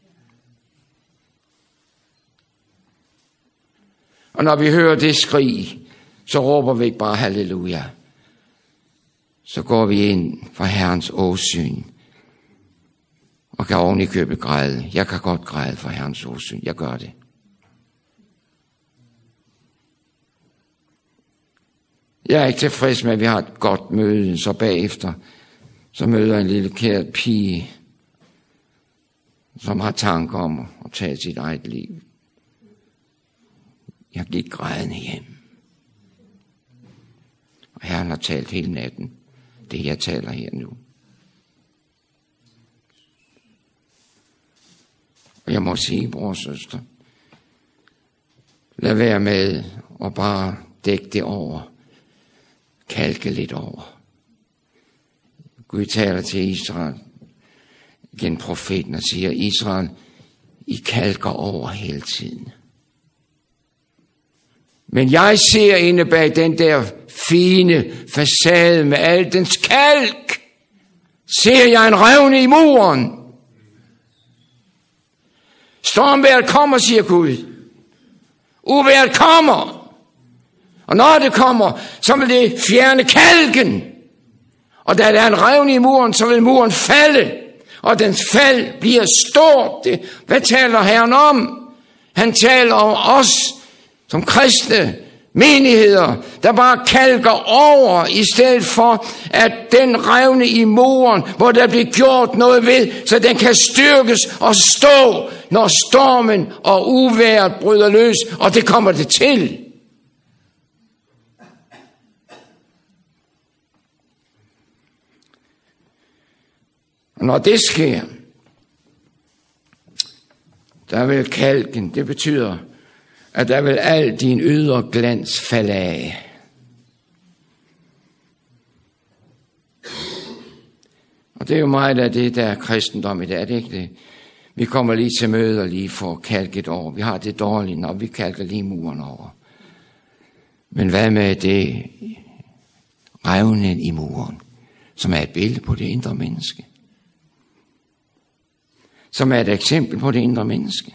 Og når vi hører det skrig, så råber vi ikke bare halleluja. Så går vi ind for Herrens åsyn. Og kan oven i købet græde. Jeg kan godt græde for Herrens åsyn. Jeg gør det. Jeg er ikke tilfreds med, at vi har et godt møde, så bagefter, så møder en lille kært pige, som har tanker om at tage sit eget liv. Jeg gik grædende hjem. Og Herren har talt hele natten, det jeg taler her nu. Og jeg må sige, bror og søster, lad være med at bare dække det over. Kalke lidt over. Gud taler til Israel, igen profeten, og siger, Israel, I kalker over hele tiden. Men jeg ser inde bag den der fine facade med al dens kalk, ser jeg en revne i muren. Stormvejret kommer, siger Gud. Uvejret kommer. Og når det kommer, så vil det fjerne kalken. Og da der er en revne i muren, så vil muren falde. Og dens fald bliver stort. Det, hvad taler Herren om? Han taler om os som kristne menigheder, der bare kalker over, i stedet for at den revne i muren, hvor der bliver gjort noget ved, så den kan styrkes og stå, når stormen og uvejret bryder løs, og det kommer det til. Og når det sker, der vil kalken, det betyder, at der vil al din ydre glans falde af. Og det er jo meget af det, der er kristendom i dag, det er ikke det? Vi kommer lige til møder lige for at kalke et over. Vi har det dårligt, når vi kalker lige muren over. Men hvad med det revnen i muren, som er et billede på det indre menneske? Som er et eksempel på det indre menneske.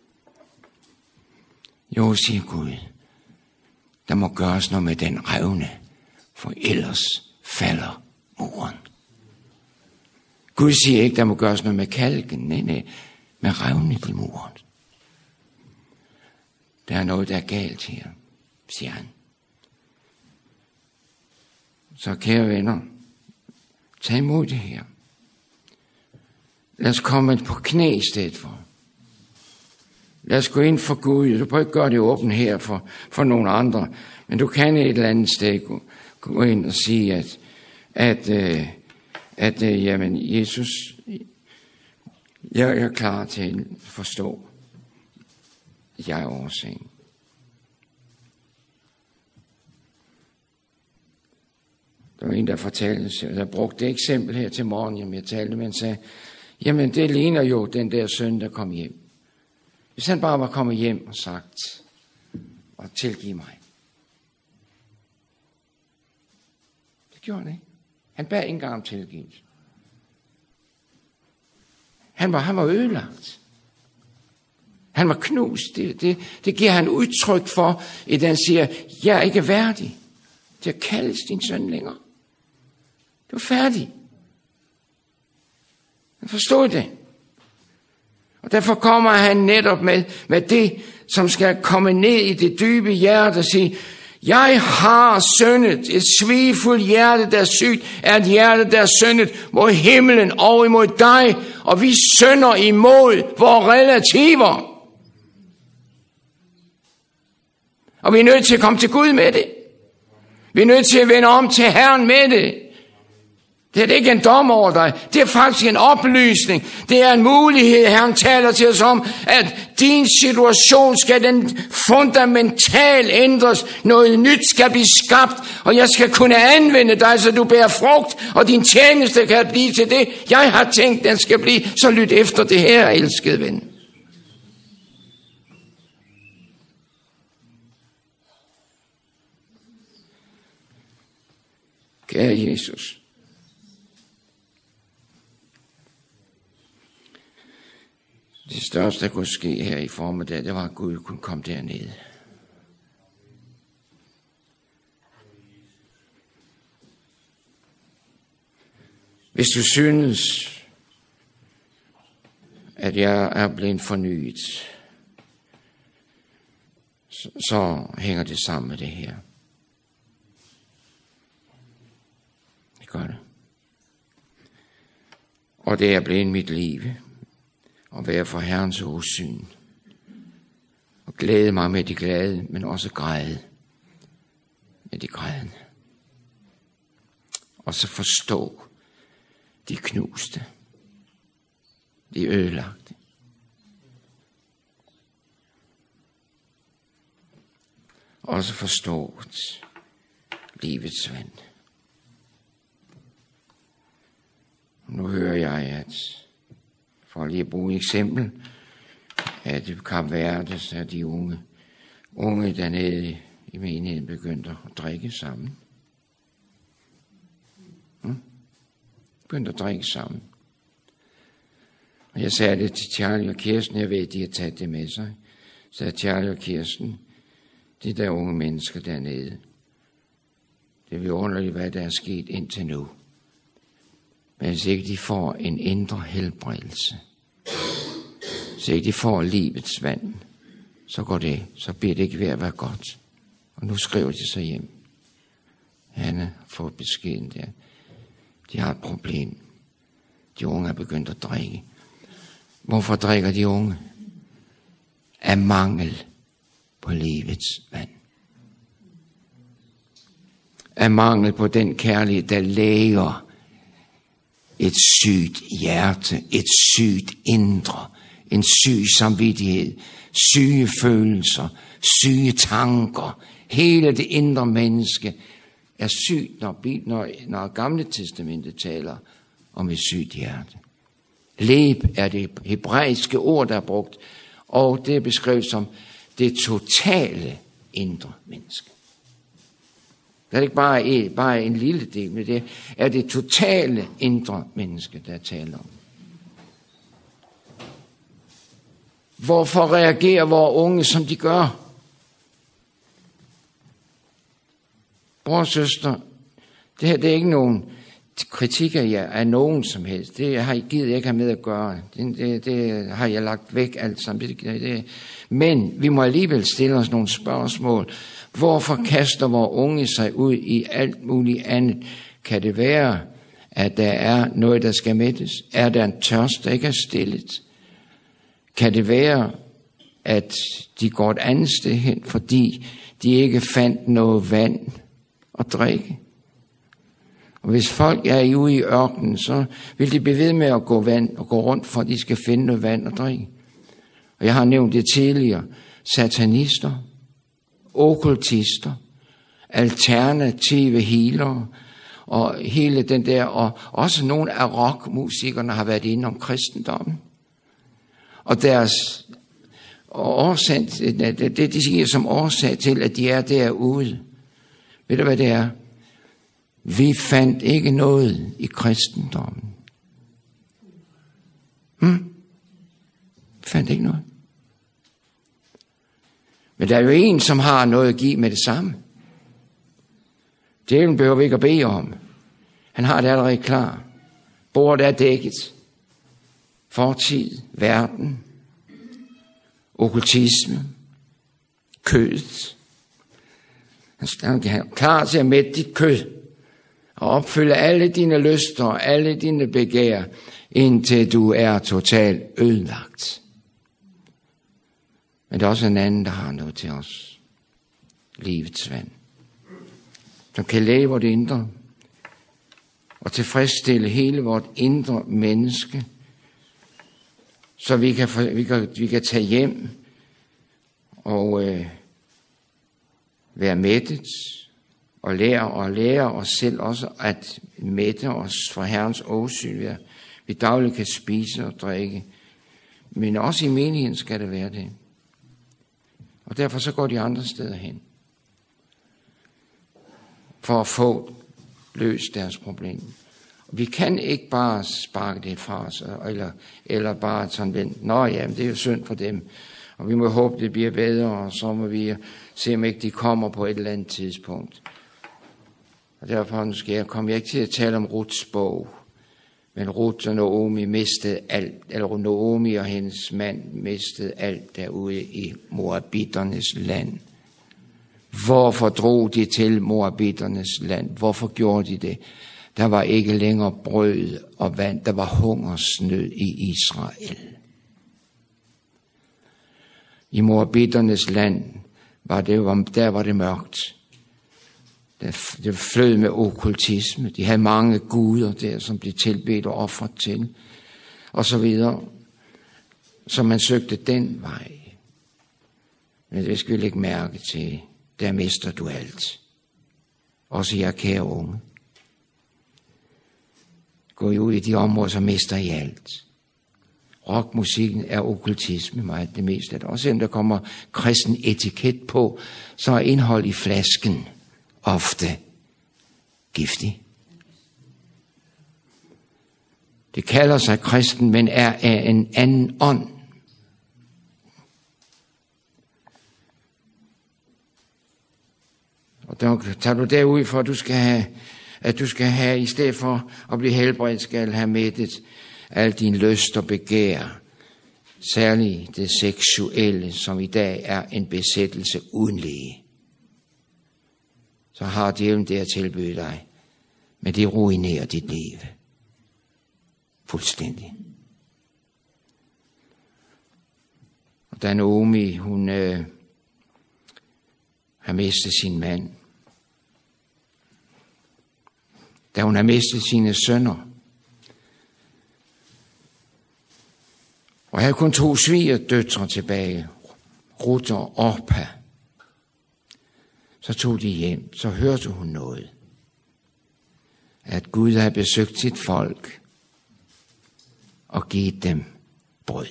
Jo, siger Gud, der må gøres noget med den revne, for ellers falder muren. Gud siger ikke, der må gøres noget med kalken, nej, nej, med revne i muren. Der er noget, der er galt her, siger han. Så kære venner, tag imod det her. Lad os komme på knæ i stedet for. Lad os gå ind for Gud. Du prøver ikke gøre det åbent her for, for nogle andre, men du kan et eller andet sted gå, gå ind og sige, at, at, at, at jamen, Jesus, jeg er klar til at forstå, at jeg er årsagen. Der var en, der fortalte, der brugte det eksempel her til morgen, jamen jeg talte med, han sagde, jamen det ligner jo den der søn, der kom hjem. Hvis han bare var kommet hjem og sagt, og tilgive mig. Det gjorde han ikke. Han bad ikke engang om tilgivelse. Han var, han var ødelagt. Han var knust. Det, det, det giver han udtryk for, i den siger, jeg er ikke værdig til at kaldes din søn længere. Du er færdig. Han forstod det. Og derfor kommer han netop med, med det, som skal komme ned i det dybe hjerte og sige, jeg har syndet. Et svigfuldt hjerte, der er sygt, er et hjerte, der er syndet mod himlen og imod dig. Og vi synder imod vores relativer. Og vi er nødt til at komme til Gud med det. Vi er nødt til at vende om til Herren med det. Det er ikke en dom over dig. Det er faktisk en oplysning. Det er en mulighed. Herren taler til os om, at din situation skal den fundamentalt ændres. Noget nyt skal blive skabt, og jeg skal kunne anvende dig, så du bærer frugt, og din tjeneste kan blive til det, jeg har tænkt, den skal blive. Så lyt efter det her, elskede ven. Kære Jesus, det største, der kunne ske her i formiddag, det var, at Gud kunne komme derned. Hvis du synes, at jeg er blevet fornyet, så, så hænger det sammen med det her. Det gør det. Og det er blevet mit liv. Og være for Herrens åsyn. Og glæde mig med de glade, men også græde med de grædende. Og så forstå de knuste, de ødelagte. Og så forstå livets vand. Nu hører jeg, at for lige at bruge et eksempel, at det kan være, at de unge, unge dernede i menigheden begyndte at drikke sammen. Hmm? Begyndte at drikke sammen. Og jeg sagde det til Charlie og Kirsten, jeg ved, de har taget det med sig. Så sagde Charlie og Kirsten, de der unge mennesker dernede, det er vidunderligt, hvad der er sket indtil nu. Men hvis ikke de får en indre helbredelse, hvis ikke de får livets vand, så går det, så bliver det ikke ved at være godt. Og nu skriver de så hjem. Hanne får beskeden der. De har et problem. De unge er begyndt at drikke. Hvorfor drikker de unge? Af mangel på livets vand. Af mangel på den kærlighed, der læger et sygt hjerte, et sygt indre, en syg samvittighed, syge følelser, syge tanker. Hele det indre menneske er sygt, når, når, når Gamle Testamentet taler om et sygt hjerte. Leb er det hebraiske ord, der er brugt, og det er beskrevet som det totale indre menneske. Det er ikke bare, bare en lille del, men det er det totale indre menneske, der taler om. Hvorfor reagerer vores unge, som de gør? Bror og søster, det her det er ikke nogen kritik af jer, af nogen som helst. Det har I givet, jeg ikke have med at gøre. Det, det, det har jeg lagt væk alt sammen. Det, det. Men vi må alligevel stille os nogle spørgsmål. Hvorfor kaster vores unge sig ud i alt muligt andet? Kan det være, at der er noget, der skal mættes? Er der en tørst, der ikke er stillet? Kan det være, at de går et andet sted hen, fordi de ikke fandt noget vand at drikke? Og hvis folk er ude i ørkenen, så vil de blive ved med at gå vand og gå rundt, for at de skal finde noget vand at drikke. Og jeg har nævnt det tidligere. Satanister, okkultister, alternative healere, og hele den der, og også nogle af rockmusikerne har været inde om kristendommen. Og deres årsag, det, det de siger som årsag til, at de er derude. Ved du hvad det er? Vi fandt ikke noget i kristendommen. Hmm? Vi fandt ikke noget. Men der er jo en, som har noget at give med det samme. Djævlen behøver vi ikke at bede om. Han har det allerede klar. Bordet er dækket. Fortid, verden, okkultisme, kødet. Han er klar til at mætte dit kød og opfylde alle dine lyster og alle dine begær, indtil du er totalt ødelagt. Men der er også en anden, der har noget til os. Livets vand. Som kan læge vores indre. og tilfredsstille hele vort indre menneske, så vi kan, vi kan, vi kan tage hjem og øh, være mættet, og lære og lære os selv også at mætte os for Herrens åsyn, at vi dagligt kan spise og drikke. Men også i menigheden skal det være det. Og derfor så går de andre steder hen. For at få løst deres problem. Vi kan ikke bare sparke det fra os, eller, eller bare sådan vente. Nå ja, det er jo synd for dem. Og vi må håbe, det bliver bedre, og så må vi se, om ikke de kommer på et eller andet tidspunkt. Og derfor nu skal jeg komme jeg ikke til at tale om Ruths bog. Men Ruth og Naomi mistede alt, eller Naomi og hendes mand mistede alt derude i Moabiternes land. Hvorfor drog de til Moabiternes land? Hvorfor gjorde de det? Der var ikke længere brød og vand, der var hungersnød i Israel. I Moabiternes land var det, der var det mørkt. Det flød med okkultisme. De havde mange guder der, som blev tilbedt og offret til. Og så videre. Så man søgte den vej. Men det skal vi lægge mærke til. Der mister du alt. Også jer kære unge. Gå I ud i de områder, så mister I alt. Rockmusikken er okkultisme meget det meste af det. Også selvom der kommer kristen etiket på, så er indhold i flasken ofte giftig. Det kalder sig kristen, men er af en anden ånd. Og der tager du derud for, at du skal have, at du skal have, i stedet for at blive helbredt, skal have mættet al din lyst og begær. Særligt det seksuelle, som i dag er en besættelse uden lige. Så har djævlen det at tilbyde dig, men det ruinerer dit liv. Fuldstændig. Og da Naomi, hun øh, har mistet sin mand, da hun har mistet sine sønner, og havde kun to svigerdøtre tilbage, Ruth og Orpa, så tog de hjem, så hørte hun noget. At Gud havde besøgt sit folk og givet dem brød.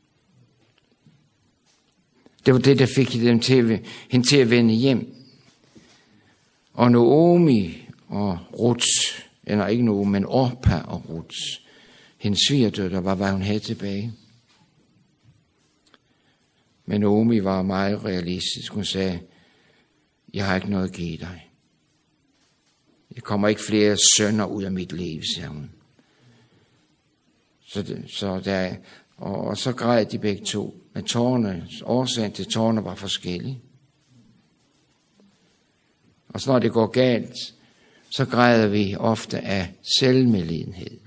Det var det, der fik dem til, hende til at vende hjem. Og Naomi og Ruth, eller ikke Naomi, men Orpa og Ruth, hendes svigerdøtter var, hvad hun havde tilbage. Men Naomi var meget realistisk. Hun sagde, jeg har ikke noget at give dig. Der kommer ikke flere sønner ud af mit liv, sagde hun. Så, det, så der, og, og så græd de begge to. Men tårerne, årsagen til tårerne var forskellige. Og så når det går galt, så græder vi ofte af selvmedlidenhed.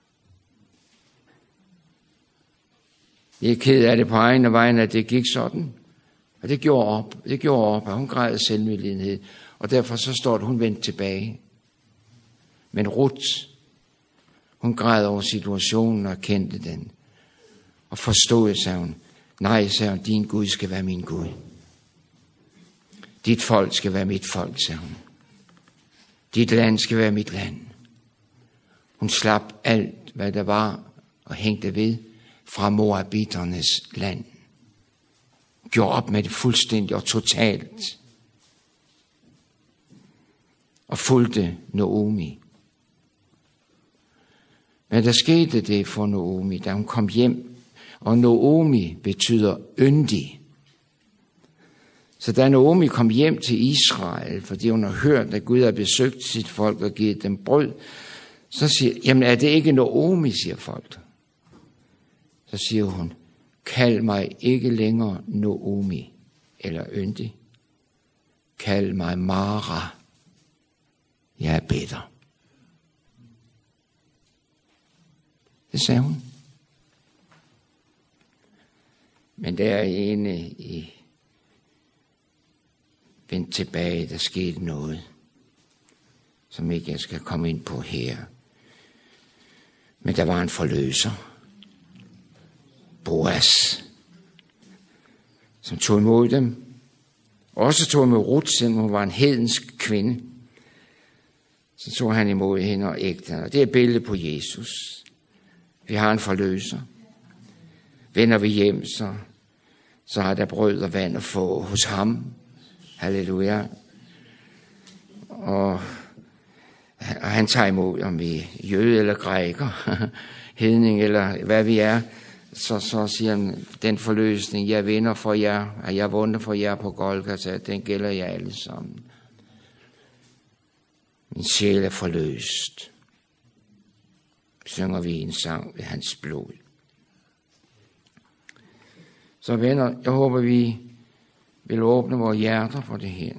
Jeg er ked af det på egne vegne, at det gik sådan. Og det gjorde op, det gjorde op, at hun græd af selvmedlidenhed. Og derfor så står det, hun vendte tilbage. Men Ruth, hun græd over situationen og kendte den. Og forstod, sagde hun. Nej, sagde hun, din Gud skal være min Gud. Dit folk skal være mit folk, sagde hun. Dit land skal være mit land. Hun slap alt, hvad der var, og hængte ved fra Moabiternes land. Gjorde op med det fuldstændigt og totalt. Og fulgte Naomi. Men der skete det for Naomi, da hun kom hjem. Og Naomi betyder yndig. Så da Naomi kom hjem til Israel, fordi hun har hørt, at Gud har besøgt sit folk og givet dem brød, så siger, jamen er det ikke Naomi, siger folk. Så siger hun, kald mig ikke længere Naomi eller yndig. Kald mig Mara. Jeg er bitter. Det sagde hun. Men der er ene i vendt tilbage, der skete noget, som ikke jeg skal komme ind på her. Men der var en forløser, Boaz, som tog imod dem. Også tog imod Ruth, selvom hun var en hedensk kvinde. Så tog han imod hende og ægte hende. Og det er et billede på Jesus. Vi har en forløser. Vender vi hjem, så, så har der brød og vand at få hos ham. Halleluja. Og, og han tager imod, om vi er jøde eller græker, hedning eller hvad vi er. Så, så siger han, den forløsning, jeg vinder for jer, og jeg vundet for jer på Golgata, den gælder jer alle sammen. Min sjæl er forløst. Synger vi en sang ved hans blod. Så venner, jeg håber, vi vil åbne vores hjerter for det her.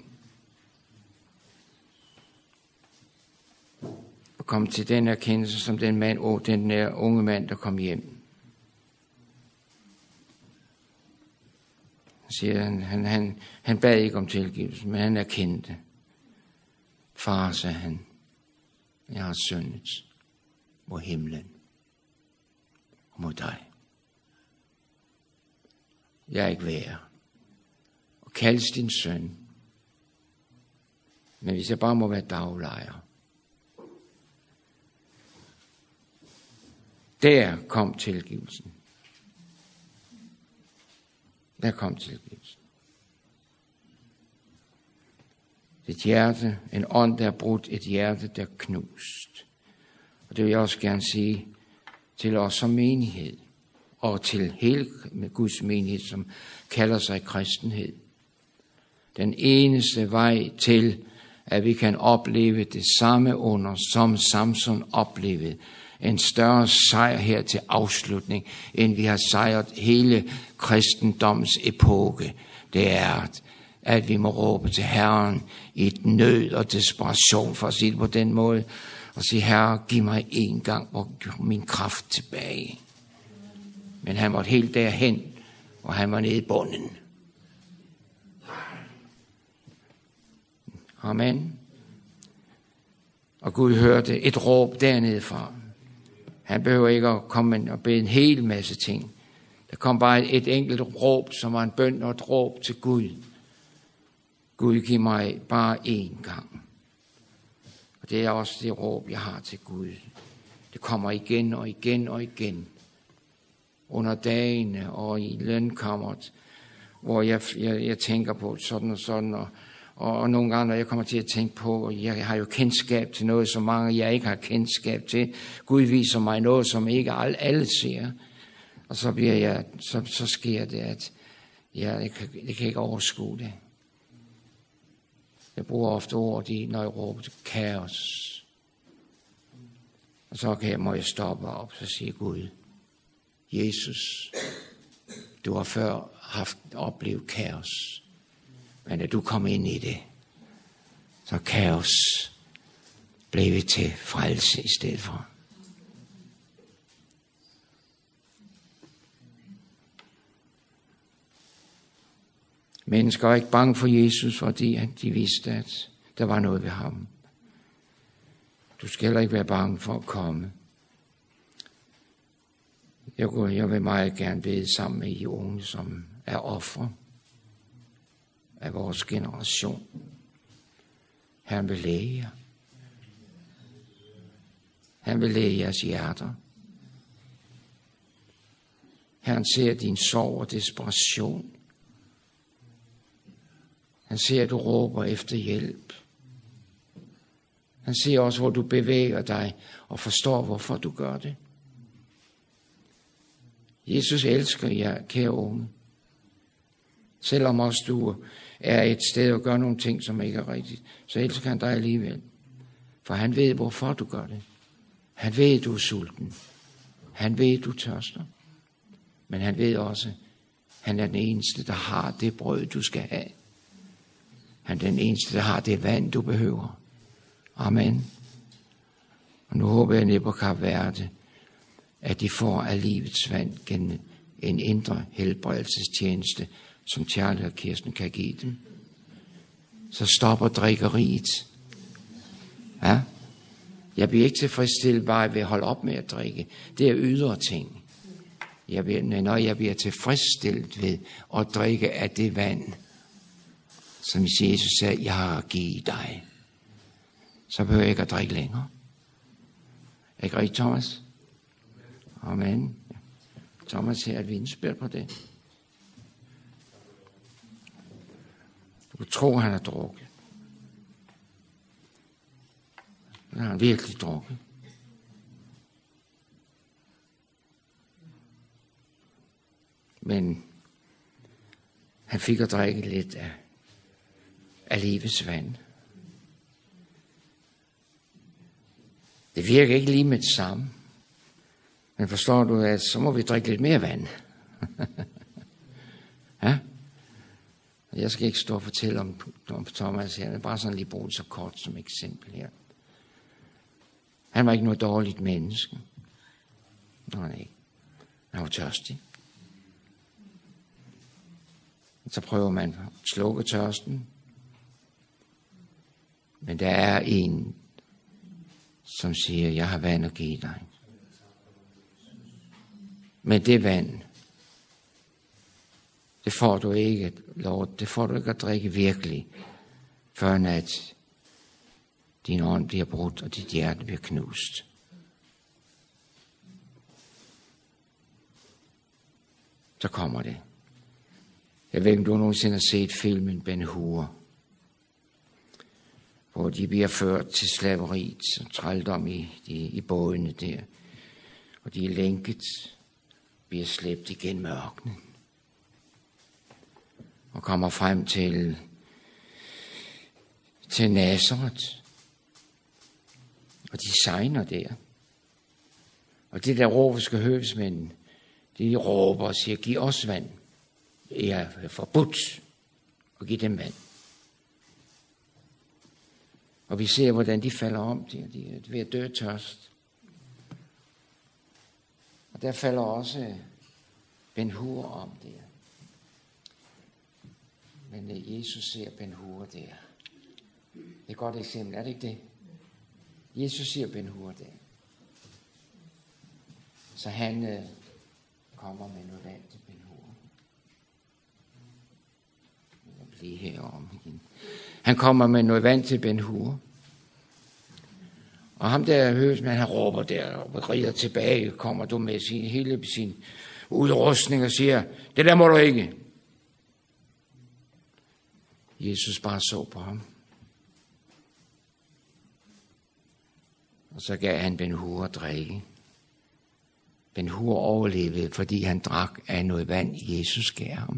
Og komme til den erkendelse, som den mand, oh, den der unge mand, der kom hjem. Siger han, han, han, han bad ikke om tilgivelse, men han erkendte. Far, sagde han, jeg har syndet mod himlen og mod dig. Jeg er ikke værd og kaldes din søn. Men hvis jeg bare må være daglejer. Der kom tilgivelsen. Der kom tilgivelsen. Et hjerte, en ånd, der er brudt, et hjerte, der er knust. Og det vil jeg også gerne sige til os som menighed, og til hele Guds menighed, som kalder sig kristenhed. Den eneste vej til, at vi kan opleve det samme under, som Samson oplevede. En større sejr her til afslutning, end vi har sejret hele kristendommens epoke. Det er, at vi må råbe til Herren i et nød og desperation, for at sige det på den måde, og sige, Herre, giv mig en gang min kraft tilbage. Men han måtte helt derhen, og han var nede i bunden. Amen. Og Gud hørte et råb dernede fra. Han behøver ikke at komme og bede en hel masse ting. Der kom bare et enkelt råb, som var en bøn og et råb til Gud. Gud, giv mig bare én gang. Og det er også det råb, jeg har til Gud. Det kommer igen og igen og igen. Under dagene og i lønkammeret, hvor jeg, jeg, jeg tænker på sådan og sådan, og, og, og nogle gange, når jeg kommer til at tænke på, og jeg har jo kendskab til noget, som mange jeg ikke har kendskab til. Gud viser mig noget, som ikke alle, alle ser. Og så, bliver jeg, så, så sker det, at jeg, jeg, kan, jeg kan ikke overskue det. Jeg bruger ofte ordet, når jeg råber kaos. Og så kan jeg, må jeg stoppe op, så siger Gud, Jesus, du har før haft oplevet kaos, men da du kom ind i det, så kaos blev til frelse i stedet for. Mennesker er ikke bange for Jesus, fordi de vidste, at der var noget ved ham. Du skal heller ikke være bange for at komme. Jeg, går, jeg vil meget gerne bede sammen med I unge, som er ofre af vores generation. Han vil læge jer. Han vil læge jeres hjerter. Han ser din sorg og desperation. Han ser, at du råber efter hjælp. Han ser også, hvor du bevæger dig og forstår, hvorfor du gør det. Jesus elsker jer, kære unge. Selvom også du er et sted og gør nogle ting, som ikke er rigtigt, så elsker han dig alligevel. For han ved, hvorfor du gør det. Han ved, at du er sulten. Han ved, at du tørster. Men han ved også, at han er den eneste, der har det brød, du skal have. Han er den eneste, der har det vand, du behøver. Amen. Og nu håber jeg, at kan være det, at de får af livets vand gennem en indre helbredelsestjeneste, som Charlie og Kirsten kan give dem. Så stopper drikkeriet. Ja? Jeg bliver ikke tilfredsstillet bare ved at holde op med at drikke. Det er ydre ting. Jeg bliver, når jeg bliver tilfredsstillet ved at drikke af det vand, som Jesus sagde, jeg har givet dig, så behøver jeg ikke at drikke længere. Er ikke rigtigt, Thomas? Amen. Thomas her er et vidnesbyrd på det. Du tror, han har drukket. Det har han virkelig drukket. Men han fik at drikke lidt af, af livets vand. Det virker ikke lige med det samme. Men forstår du, at så må vi drikke lidt mere vand. Ja? Jeg skal ikke stå og fortælle om, om Thomas her. Det er bare sådan lige brugt så kort som eksempel her. Han var ikke noget dårligt menneske. Nej, ikke. Han var tørstig. Så prøver man at slukke tørsten. Men der er en, som siger, jeg har vand at give dig. Men det vand, det får du ikke lov, det får du ikke at drikke virkelig, før at din ånd bliver brudt, og dit hjerte bliver knust. Så kommer det. Jeg ved ikke, om du nogensinde har set filmen Ben Hur, hvor de bliver ført til slaveriet og trældom i, i, i bådene der. Og de er lænket, bliver slæbt igen med ørkenen. Og kommer frem til, til Nazaret. Og de sejner der. Og det der romerske høvedsmænd, de råber og siger, giv os vand. Det er forbudt at give dem vand. Og vi ser, hvordan de falder om. De er ved at dø tørst. Og der falder også Ben Hur om der. Men Jesus ser Ben Hur der. Det er et godt eksempel, er det ikke det? Jesus ser Ben Hur der. Så han øh, kommer med noget vand til Ben Hur. Jeg bliver herom igen. Han kommer med noget vand til Ben Hur. Og ham der høvedsmand, han råber der og rider tilbage, kommer du med sin, hele sin udrustning og siger, det der må du ikke. Jesus bare så på ham. Og så gav han Ben Hur at drikke. Ben Hur overlevede, fordi han drak af noget vand, Jesus gav ham.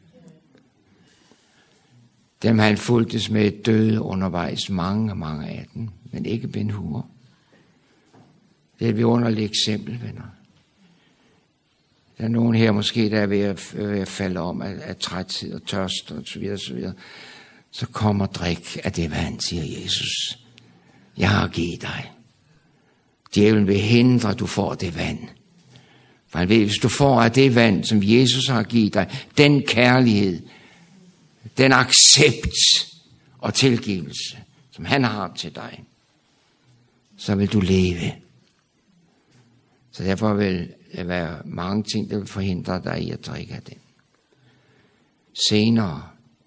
Dem han fulgtes med døde undervejs, mange, mange af dem, men ikke Ben Hur. Det er et vidunderligt eksempel, venner. Der er nogen her måske, der er ved at, ved at falde om af, af træthed og tørst og så videre, så videre. Så kom og drik af det vand, siger Jesus. Jeg har givet dig. Djævlen vil hindre, at du får det vand. For han ved, hvis du får af det vand, som Jesus har givet dig, den kærlighed, den accept og tilgivelse, som han har til dig, så vil du leve. Så derfor vil der være mange ting, der vil forhindre dig i at drikke af det. Senere,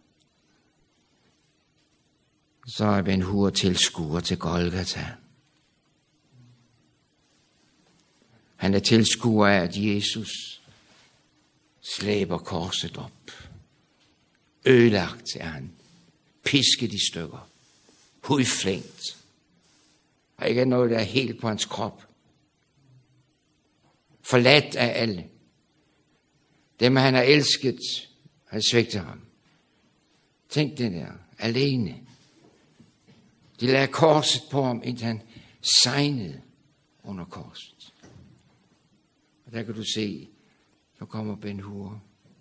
så er Ben Hur tilskuer til Golgata. Han er tilskuer af, at Jesus slæber korset op. Ødelagt er han. Pisket i stykker. Hudflængt. Der ikke er noget, der er helt på hans krop. Forladt af alle. Dem han har elsket, har svigtet ham. Tænk det der. Alene. De lagde korset på ham, indtil han sejnede under korset. Og der kan du se, så kommer Ben Hur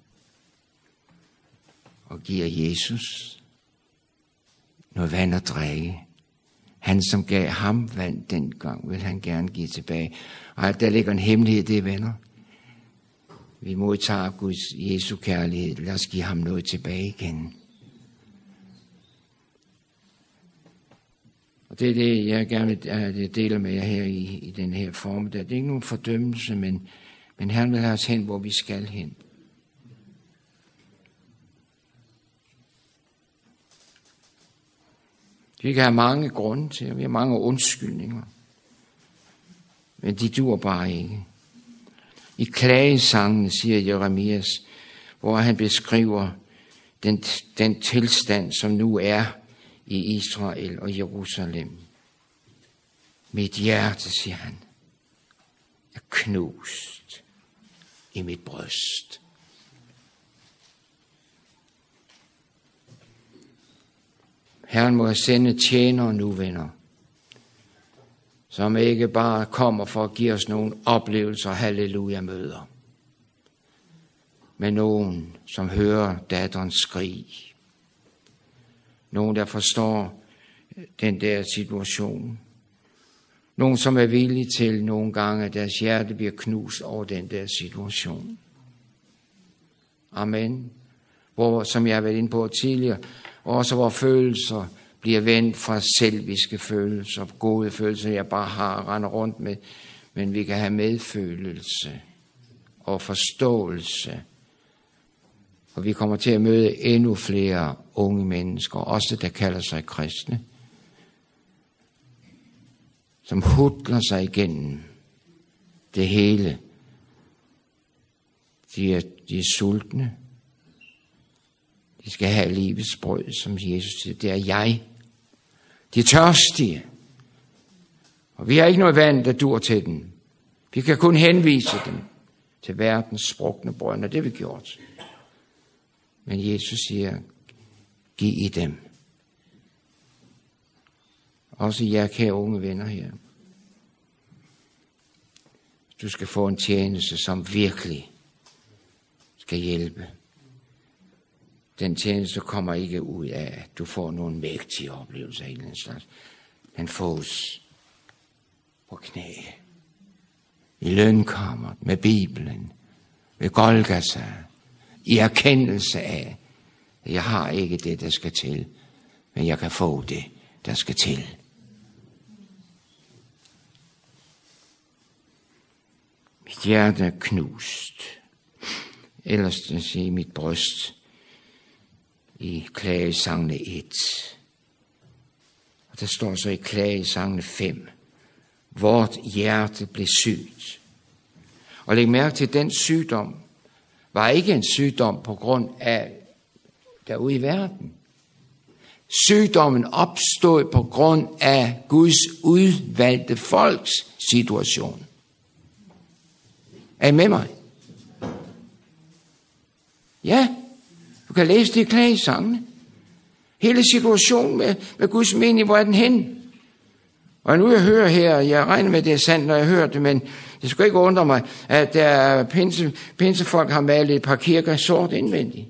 og giver Jesus noget vand at drikke. Han, som gav ham vand dengang, vil han gerne give tilbage. Og der ligger en hemmelighed, det venner. Vi modtager Guds Jesu kærlighed. Lad os give ham noget tilbage igen. Og det er det, jeg gerne vil dele med jer her i, i den her form. Det er ikke nogen fordømmelse, men, men Herren vil have os hen, hvor vi skal hen. Vi kan have mange grunde til, og vi har mange undskyldninger. Men de dur bare ikke. I klagesangene, siger Jeremias, hvor han beskriver den, den tilstand, som nu er i Israel og Jerusalem. Mit hjerte, siger han, er knust i mit bryst. Herren må sende tjenere nu, venner, som ikke bare kommer for at give os nogle oplevelser og halleluja-møder, men nogen, som hører datterens skrig. Nogen, der forstår den der situation. Nogen, som er villige til nogle gange, at deres hjerte bliver knust over den der situation. Amen. Hvor, som jeg har været inde på tidligere, også hvor følelser bliver vendt fra selviske følelser, gode følelser, jeg bare har rendt rundt med, men vi kan have medfølelse og forståelse. Og vi kommer til at møde endnu flere unge mennesker, også der kalder sig kristne, som hudler sig igennem det hele. De er, de er sultne. De skal have livets brød, som Jesus siger. Det er jeg. De er tørstige. Og vi har ikke noget vand, der dur til dem. Vi kan kun henvise dem til verdens sprukne brønd, og det har vi gjort. Men Jesus siger, giv i dem. Også jer, kære unge venner her. Du skal få en tjeneste, som virkelig skal hjælpe. Den tjeneste kommer ikke ud af, at du får nogle mægtige oplevelser af en slags. Den fås på knæ. I lønkammeret, med Bibelen, ved Golgata, i erkendelse af, at jeg har ikke det, der skal til, men jeg kan få det, der skal til. Mit hjerte er knust. Ellers det siger mit bryst i klagesangene et. Og der står så i klagesangene fem. Vort hjerte blev sygt. Og læg mærke til, den sygdom var ikke en sygdom på grund af derude i verden. Sygdommen opstod på grund af Guds udvalgte folks situation. Er I med mig? Ja, du kan læse det i klagesangene. Hele situationen med, med Guds mening, hvor er den hen? Og nu jeg hører her, jeg regner med, det er sandt, når jeg hører det, men det skulle ikke undre mig, at der pinse, pinsefolk har malet et par kirker sort indvendigt.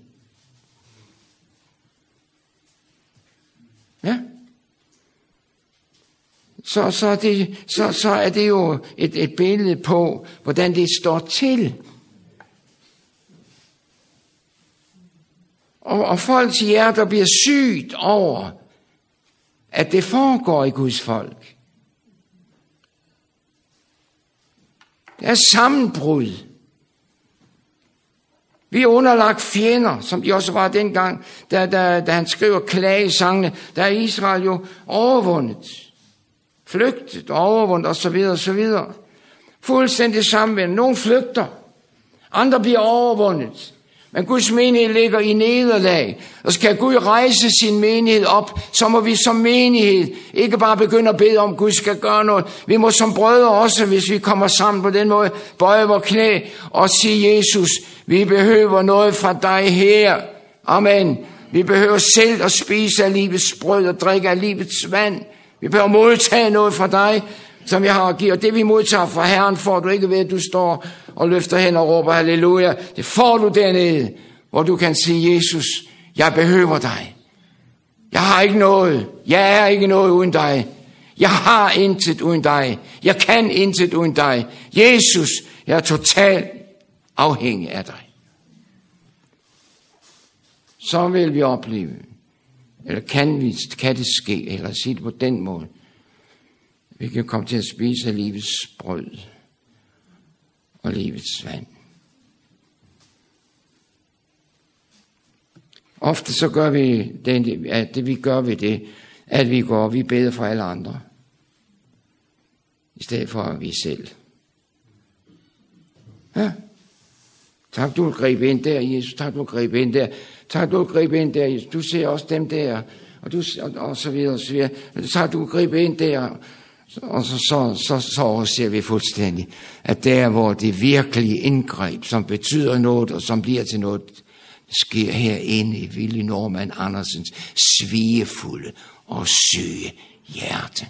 Ja. Så, så, er, det, så, så er det jo et, et billede på, hvordan det står til. Og, og folks hjerter bliver sygt over, at det foregår i Guds folk. Det er sammenbrud. Vi er underlagt fjender, som de også var dengang, da, da, da han skriver klagesangene, der er Israel jo overvundet, flygtet, overvundet osv. osv. Fuldstændig sammenvendt. Nogle flygter, andre bliver overvundet. Men Guds menighed ligger i nederlag, og skal Gud rejse sin menighed op, så må vi som menighed ikke bare begynde at bede om, at Gud skal gøre noget. Vi må som brødre også, hvis vi kommer sammen på den måde, bøje vores knæ og sige, Jesus, vi behøver noget fra dig her. Amen. Vi behøver selv at spise af livets brød og drikke af livets vand. Vi behøver modtage noget fra dig, som jeg har at give. Og det vi modtager fra Herren, får du ikke ved, at du står og løfter hen og råber halleluja. Det får du dernede, hvor du kan sige, Jesus, jeg behøver dig. Jeg har ikke noget. Jeg er ikke noget uden dig. Jeg har intet uden dig. Jeg kan intet uden dig. Jesus, jeg er totalt afhængig af dig. Så vil vi opleve, eller kan, vi, kan det ske, eller sige det på den måde, Vi kan komme til at spise af livets brød og livets vand. Ofte så gør vi det, at det vi gør ved det, at vi går, vi beder for alle andre, i stedet for at vi selv. Ja. Tak, du vil gribe ind der, Jesus. Tak, du vil gribe ind der. Tak, du vil gribe ind der, Jesus. Du ser også dem der, og, du, og, og så videre, og så videre. Tak, du vil gribe ind der. Og så, så, så, så overser vi fuldstændig, at der, hvor det virkelige indgreb, som betyder noget, og som bliver til noget, sker herinde i Willy Norman Andersens svigefulde og syge hjerte.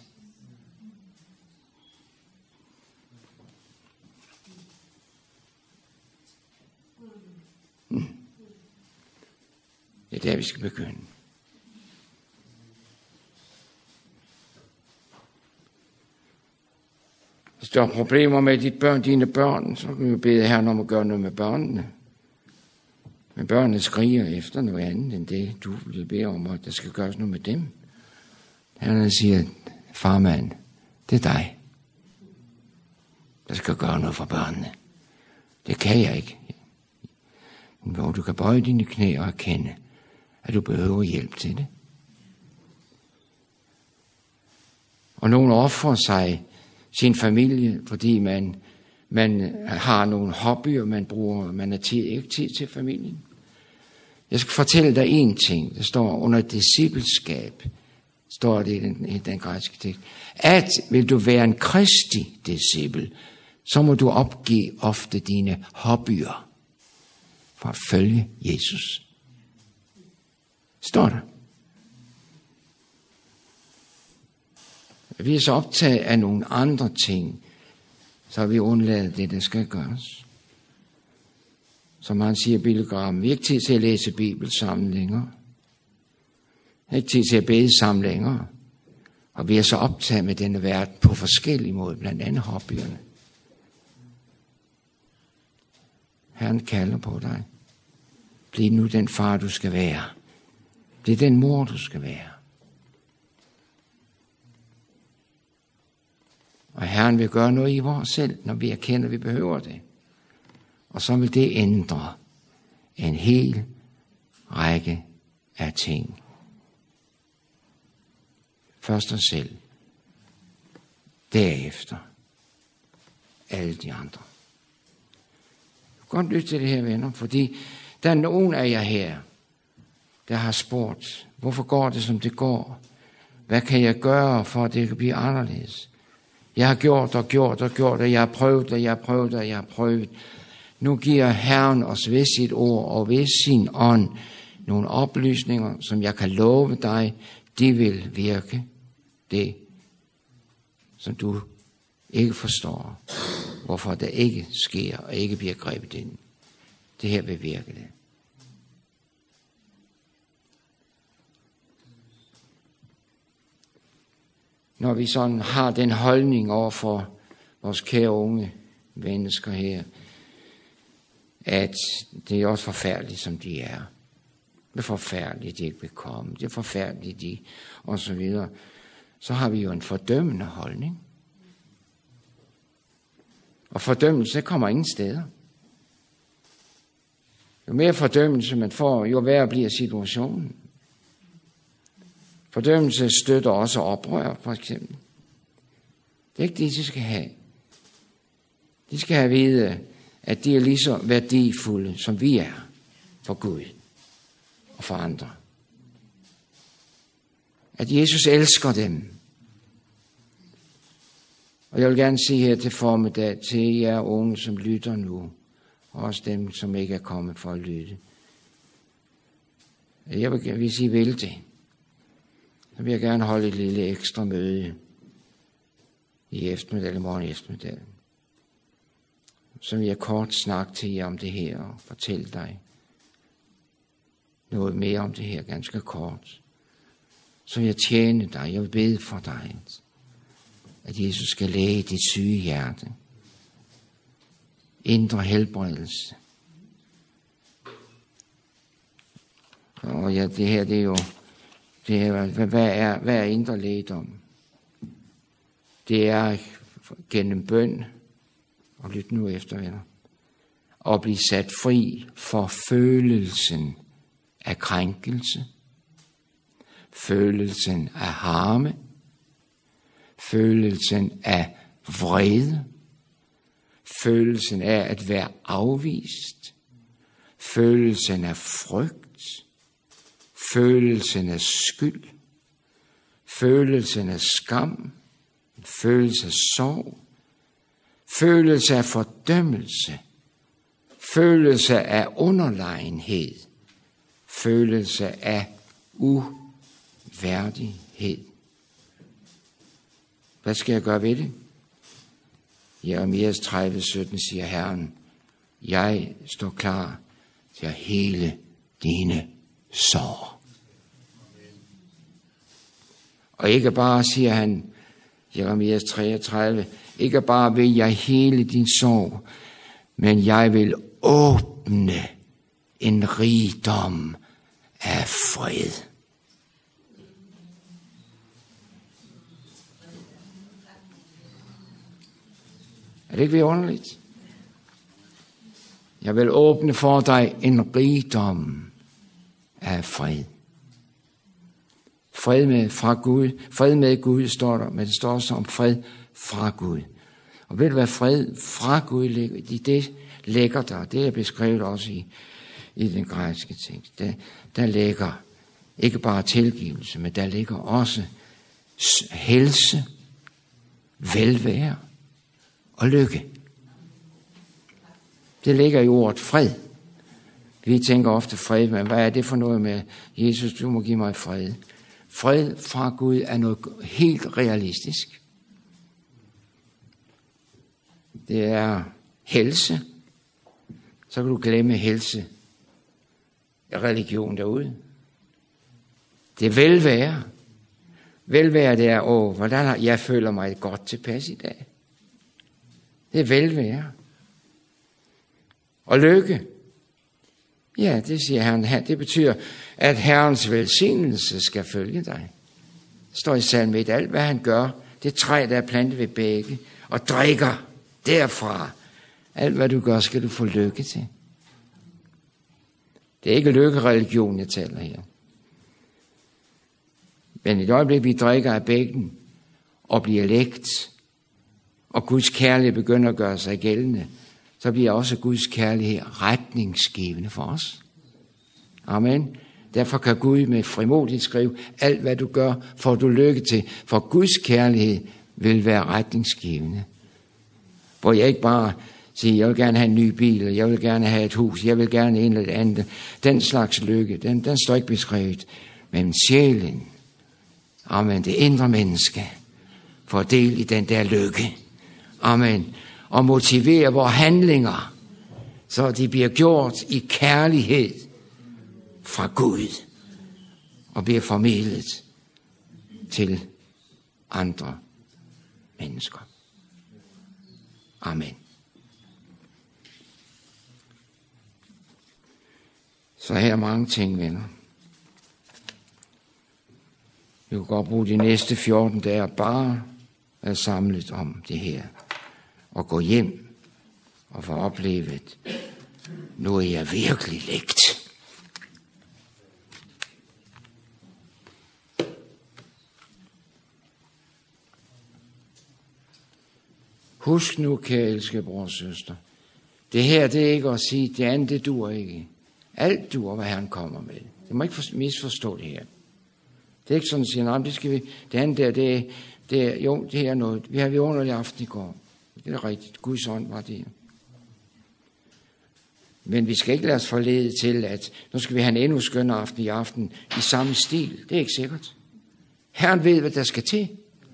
Hmm. Det er der, vi skal begynde. Hvis du har problemer med dit børn, dine børn, så kan vi bede Herren om at gøre noget med børnene. Men børnene skriger efter noget andet end det, du vil bede om, at der skal gøres noget med dem. Herren siger, farmand, det er dig, der skal gøre noget for børnene. Det kan jeg ikke. Hvor du kan bøje dine knæ og erkende, at du behøver hjælp til det. Og nogen offrer sig sin familie, fordi man, man har nogle hobbyer, man bruger, man har tid, ikke tid til familien. Jeg skal fortælle dig en ting, der står under discipleskab, står det i den, i den græske tekst, at vil du være en kristi disciple, så må du opgive ofte dine hobbyer for at følge Jesus. Står der. Vi er så optaget af nogle andre ting, så vi undlader det, der skal gøres. Som han siger, Billy Graham, vi har ikke tid til at læse Bibel sammen længere. Vi har ikke tid til at bede sammen længere. Og vi er så optaget med denne verden på forskellige måder, blandt andet hobbyerne. Herren kalder på dig. Bliv nu den far, du skal være. Bliv den mor, du skal være. Og Herren vil gøre noget i vores selv, når vi erkender, at vi behøver det. Og så vil det ændre en hel række af ting. Først os selv. Derefter alle de andre. Godt lytte til det her, venner, fordi der er nogen af jer her, der har spurgt, hvorfor går det, som det går? Hvad kan jeg gøre, for at det kan blive anderledes? Jeg har gjort og gjort og gjort, og jeg har prøvet, og jeg har prøvet, og jeg har prøvet. Nu giver Herren os ved sit ord og ved sin ånd nogle oplysninger, som jeg kan love dig, de vil virke det, som du ikke forstår, hvorfor det ikke sker og ikke bliver grebet ind. Det her vil virke det. Når vi sådan har den holdning over for vores kære unge mennesker her, at det er også forfærdeligt, som de er. Det er forfærdeligt, de ikke vil komme. Det er forfærdeligt, de og så videre. Så har vi jo en fordømmende holdning. Og fordømmelse kommer ingen steder. Jo mere fordømmelse man får, jo værre bliver situationen. Fordømmelse støtter også oprør, for eksempel. Det er ikke det, de skal have. De skal have at vide, at de er lige så værdifulde, som vi er for Gud og for andre. At Jesus elsker dem. Og jeg vil gerne sige her til formiddag til jer unge, som lytter nu, og også dem, som ikke er kommet for at lytte. Jeg vil, hvis I vil det, så vil jeg gerne holde et lille ekstra møde i eftermiddag eller morgen eftermiddag. Så vil jeg kort snakke til jer om det her og fortælle dig noget mere om det her, ganske kort. Så vil jeg tjene dig, jeg vil bede for dig, at Jesus skal læge dit syge hjerte. Indre helbredelse. Og ja, det her, det er jo, det er, hvad er, hvad er indre lægedom? det er gennem bøn, og lyt nu efter, venner, at blive sat fri for følelsen af krænkelse, følelsen af harme, følelsen af vrede, følelsen af at være afvist, følelsen af frygt, følelsen af skyld, følelsen af skam, følelse af sorg, følelse af fordømmelse, følelse af underlegenhed, følelse af uværdighed. Hvad skal jeg gøre ved det? Jeremias tredive sytten siger Herren, jeg står klar til at hele dine sår. Og ikke bare, siger han, Jeremias treogtredive, ikke bare vil jeg hele din sorg, men jeg vil åbne en rigdom af fred. Er det ikke vidunderligt? Jeg vil åbne for dig en rigdom af fred. Fred med fra Gud, fred med Gud står der, men det står som fred fra Gud. Og ved du hvad fred fra Gud ligger? I det ligger der, det er beskrevet også i, i den græske tekst. Der, der ligger ikke bare tilgivelse, men der ligger også helse, velvære og lykke. Det ligger i ordet fred. Vi tænker ofte fred, men hvad er det for noget med Jesus, du må give mig fred. Fred fra Gud er noget helt realistisk. Det er helse. Så kan du glemme helse. Religion derude. Det er velvære. Velvære det er, åh, hvordan har jeg føler mig godt tilpas i dag. Det er velvære. Og lykke. Ja, det siger Herren her. Det betyder, at Herrens velsignelse skal følge dig. Det står i salme et, alt hvad han gør, det træ, der er plantet ved bække, og drikker derfra. Alt hvad du gør, skal du få lykke til. Det er ikke lykkereligion, jeg taler her. Men i et øjeblik, vi drikker af bækken, og bliver lægt, og Guds kærlighed begynder at gøre sig gældende, så bliver også Guds kærlighed retningsgivende for os. Amen. Derfor kan Gud med frimodigt skrive, alt hvad du gør, får du lykke til, for Guds kærlighed vil være retningsgivende. Hvor jeg ikke bare siger, jeg vil gerne have en ny bil, jeg vil gerne have et hus, jeg vil gerne en eller andet. Den slags lykke, den, den står ikke beskrevet. Men sjælen, amen, det indre menneske, får del i den der lykke. Amen. Og motivere vores handlinger, så de bliver gjort i kærlighed fra Gud, og bliver formidlet til andre mennesker. Amen. Så her er mange ting, venner. Vi kan godt bruge de næste fjorten dage bare at samlet om det her. Og gå hjem og få oplevet, nu er jeg virkelig lægt. Husk nu, kære elskede bror og søster, det her, det er ikke at sige, det andet, det duer ikke. Alt duer, hvad Herren kommer med. Det må ikke misforstå det her. Det er ikke sådan, at sige, nej, det skal vi, det andet der, det er, det er, jo, det her er noget. Vi har vi underlig aften i går. Det er rigtigt. Guds ånd var det. Men vi skal ikke lade os forlede til, at nu skal vi have en endnu skønner aften i aften i samme stil. Det er ikke sikkert. Herren ved, hvad der skal til.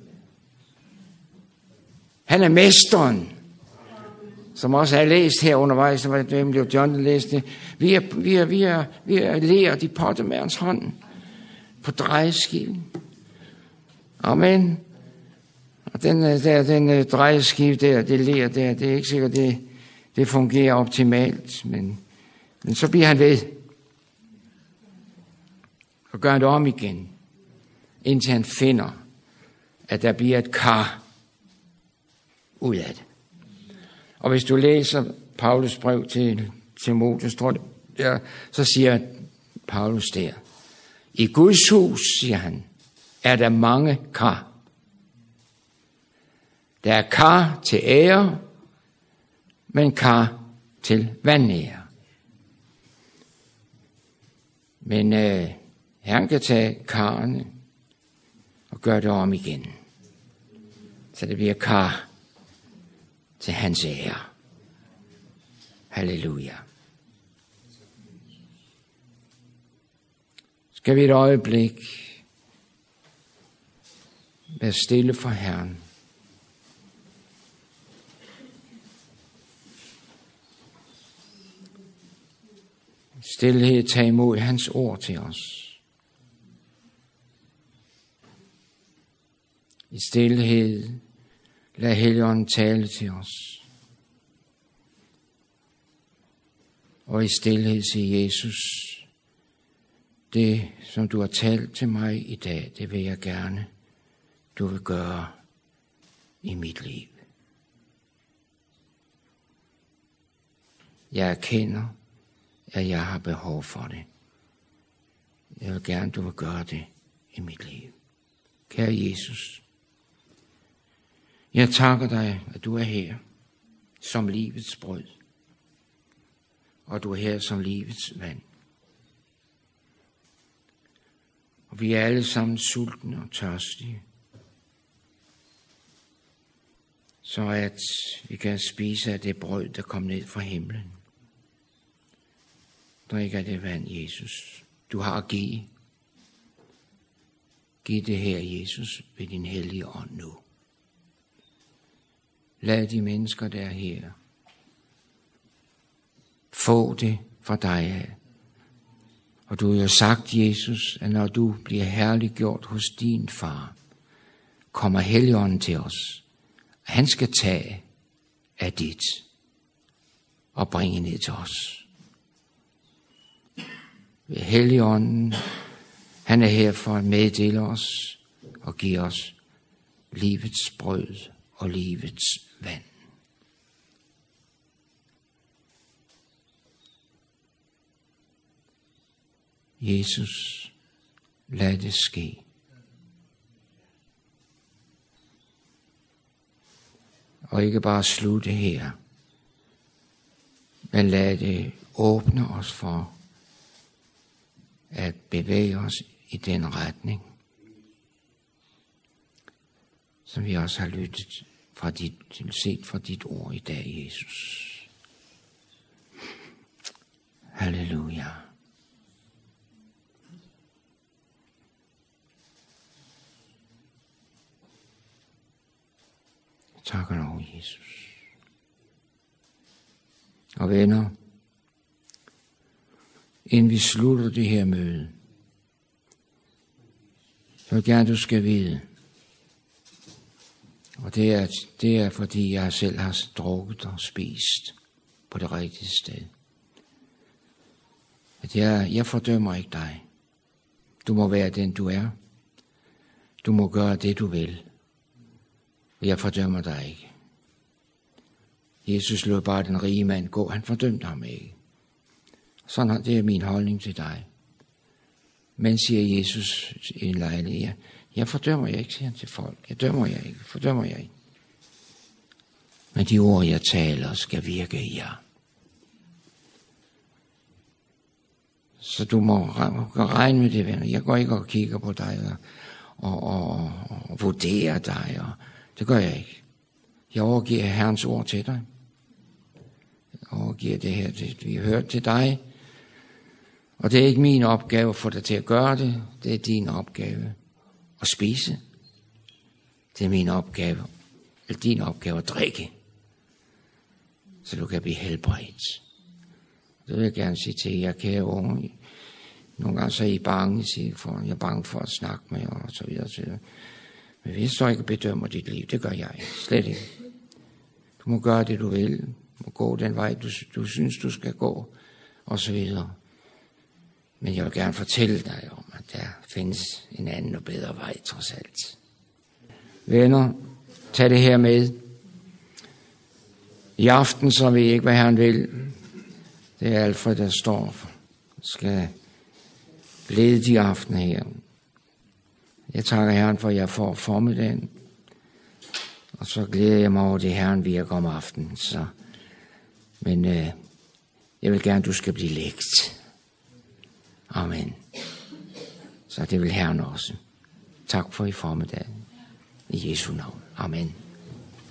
Han er mesteren, som også har læst her undervejs, som nemlig John der læste. Vi er, vi er, vi er, vi er lært i pottemærens hånd på drejeskiven. Amen. Og den, der, den drejeskive der, det ler der, det er ikke sikkert, det, det fungerer optimalt, men, men så bliver han ved. Og gør det om igen, indtil han finder, at der bliver et kar, ud af det. Og hvis du læser Paulus brev til Timotheus, tror det, der, så siger Paulus der, i Guds hus, siger han, er der mange kar. Der er kar til ære, men kar til vanære. Men øh, han kan tage karrene og gøre det om igen. Så det bliver kar til hans ære. Halleluja. Skal vi et øjeblik være stille for Herren. Stilhed, tag imod hans ord til os. I stilhed, lad Helligånden tale til os. Og i stilhed siger Jesus, det som du har talt til mig i dag, det vil jeg gerne, du vil gøre i mit liv. Jeg erkender, at jeg har behov for det. Jeg vil gerne, du vil gøre det i mit liv. Kære Jesus, jeg takker dig, at du er her som livets brød, og du er her som livets vand. Og vi er alle sammen sultne og tørstige, så at vi kan spise af det brød, der kom ned fra himlen. Drik af det vand, Jesus, du har at give. Giv det her, Jesus, ved din hellige ånd nu. Lad de mennesker, der er her, få det fra dig af. Og du har jo sagt, Jesus, at når du bliver herliggjort hos din far, kommer Helligånden til os. Han skal tage af dit og bringe ned til os. Helligånden, han er her for at meddele os og give os livets brød og livets vand. Jesus, lad det ske. Og ikke bare slutte her, men lad det åbne os for at bevæge os i den retning, som vi også har lyttet fra dit, set fra dit ord i dag, Jesus. Halleluja. Tak og lov, Jesus. Og venner, inden vi slutter det her møde, så vil gerne, du skal vide, og det er, det er fordi jeg selv har drukket og spist på det rigtige sted, at jeg, jeg fordømmer ikke dig. Du må være den, du er. Du må gøre det, du vil. Jeg fordømmer dig ikke. Jesus lod bare den rige mand gå. Han fordømte ham ikke. Sådan det er min holdning til dig. Men siger Jesus i en lejlighed, jeg fordømmer jeg ikke, siger han til folk. Jeg dømmer jeg ikke, fordømmer jeg ikke. Men de ord, jeg taler, skal virke i jer. Så du må regne med det, venner. Jeg går ikke og kigger på dig og, og, og, og vurderer dig. Og, det gør jeg ikke. Jeg overgiver Herrens ord til dig. Jeg overgiver det her, det, vi har hørt til dig. Og det er ikke min opgave at få dig til at gøre det. Det er din opgave at spise. Det er min opgave, eller din opgave at drikke. Så du kan blive helbredt. Det vil jeg gerne sige til jer, kære unge. Nogle gange så er I bange, for, jeg er bange for at snakke med jer, og så videre. Så videre. Men hvis du ikke bedømmer dit liv, det gør jeg ikke. Slet ikke. Du må gøre det, du vil. Du må gå den vej, du, du synes, du skal gå, og så videre. Men jeg vil gerne fortælle dig om, at der findes en anden og bedre vej, trods alt. Venner, tag det her med. I aften, så ved jeg ikke, hvad Herren vil. Det er Alfred, der står for. Skal lede de aften her. Jeg takker Herren for, at jeg får formiddagen. Og så glæder jeg mig over, det Herren virker om aftenen. Så. Men øh, jeg vil gerne, at du skal blive lægt. Amen. Så det vil Herren også. Tak for i formiddagen. I Jesu navn. Amen.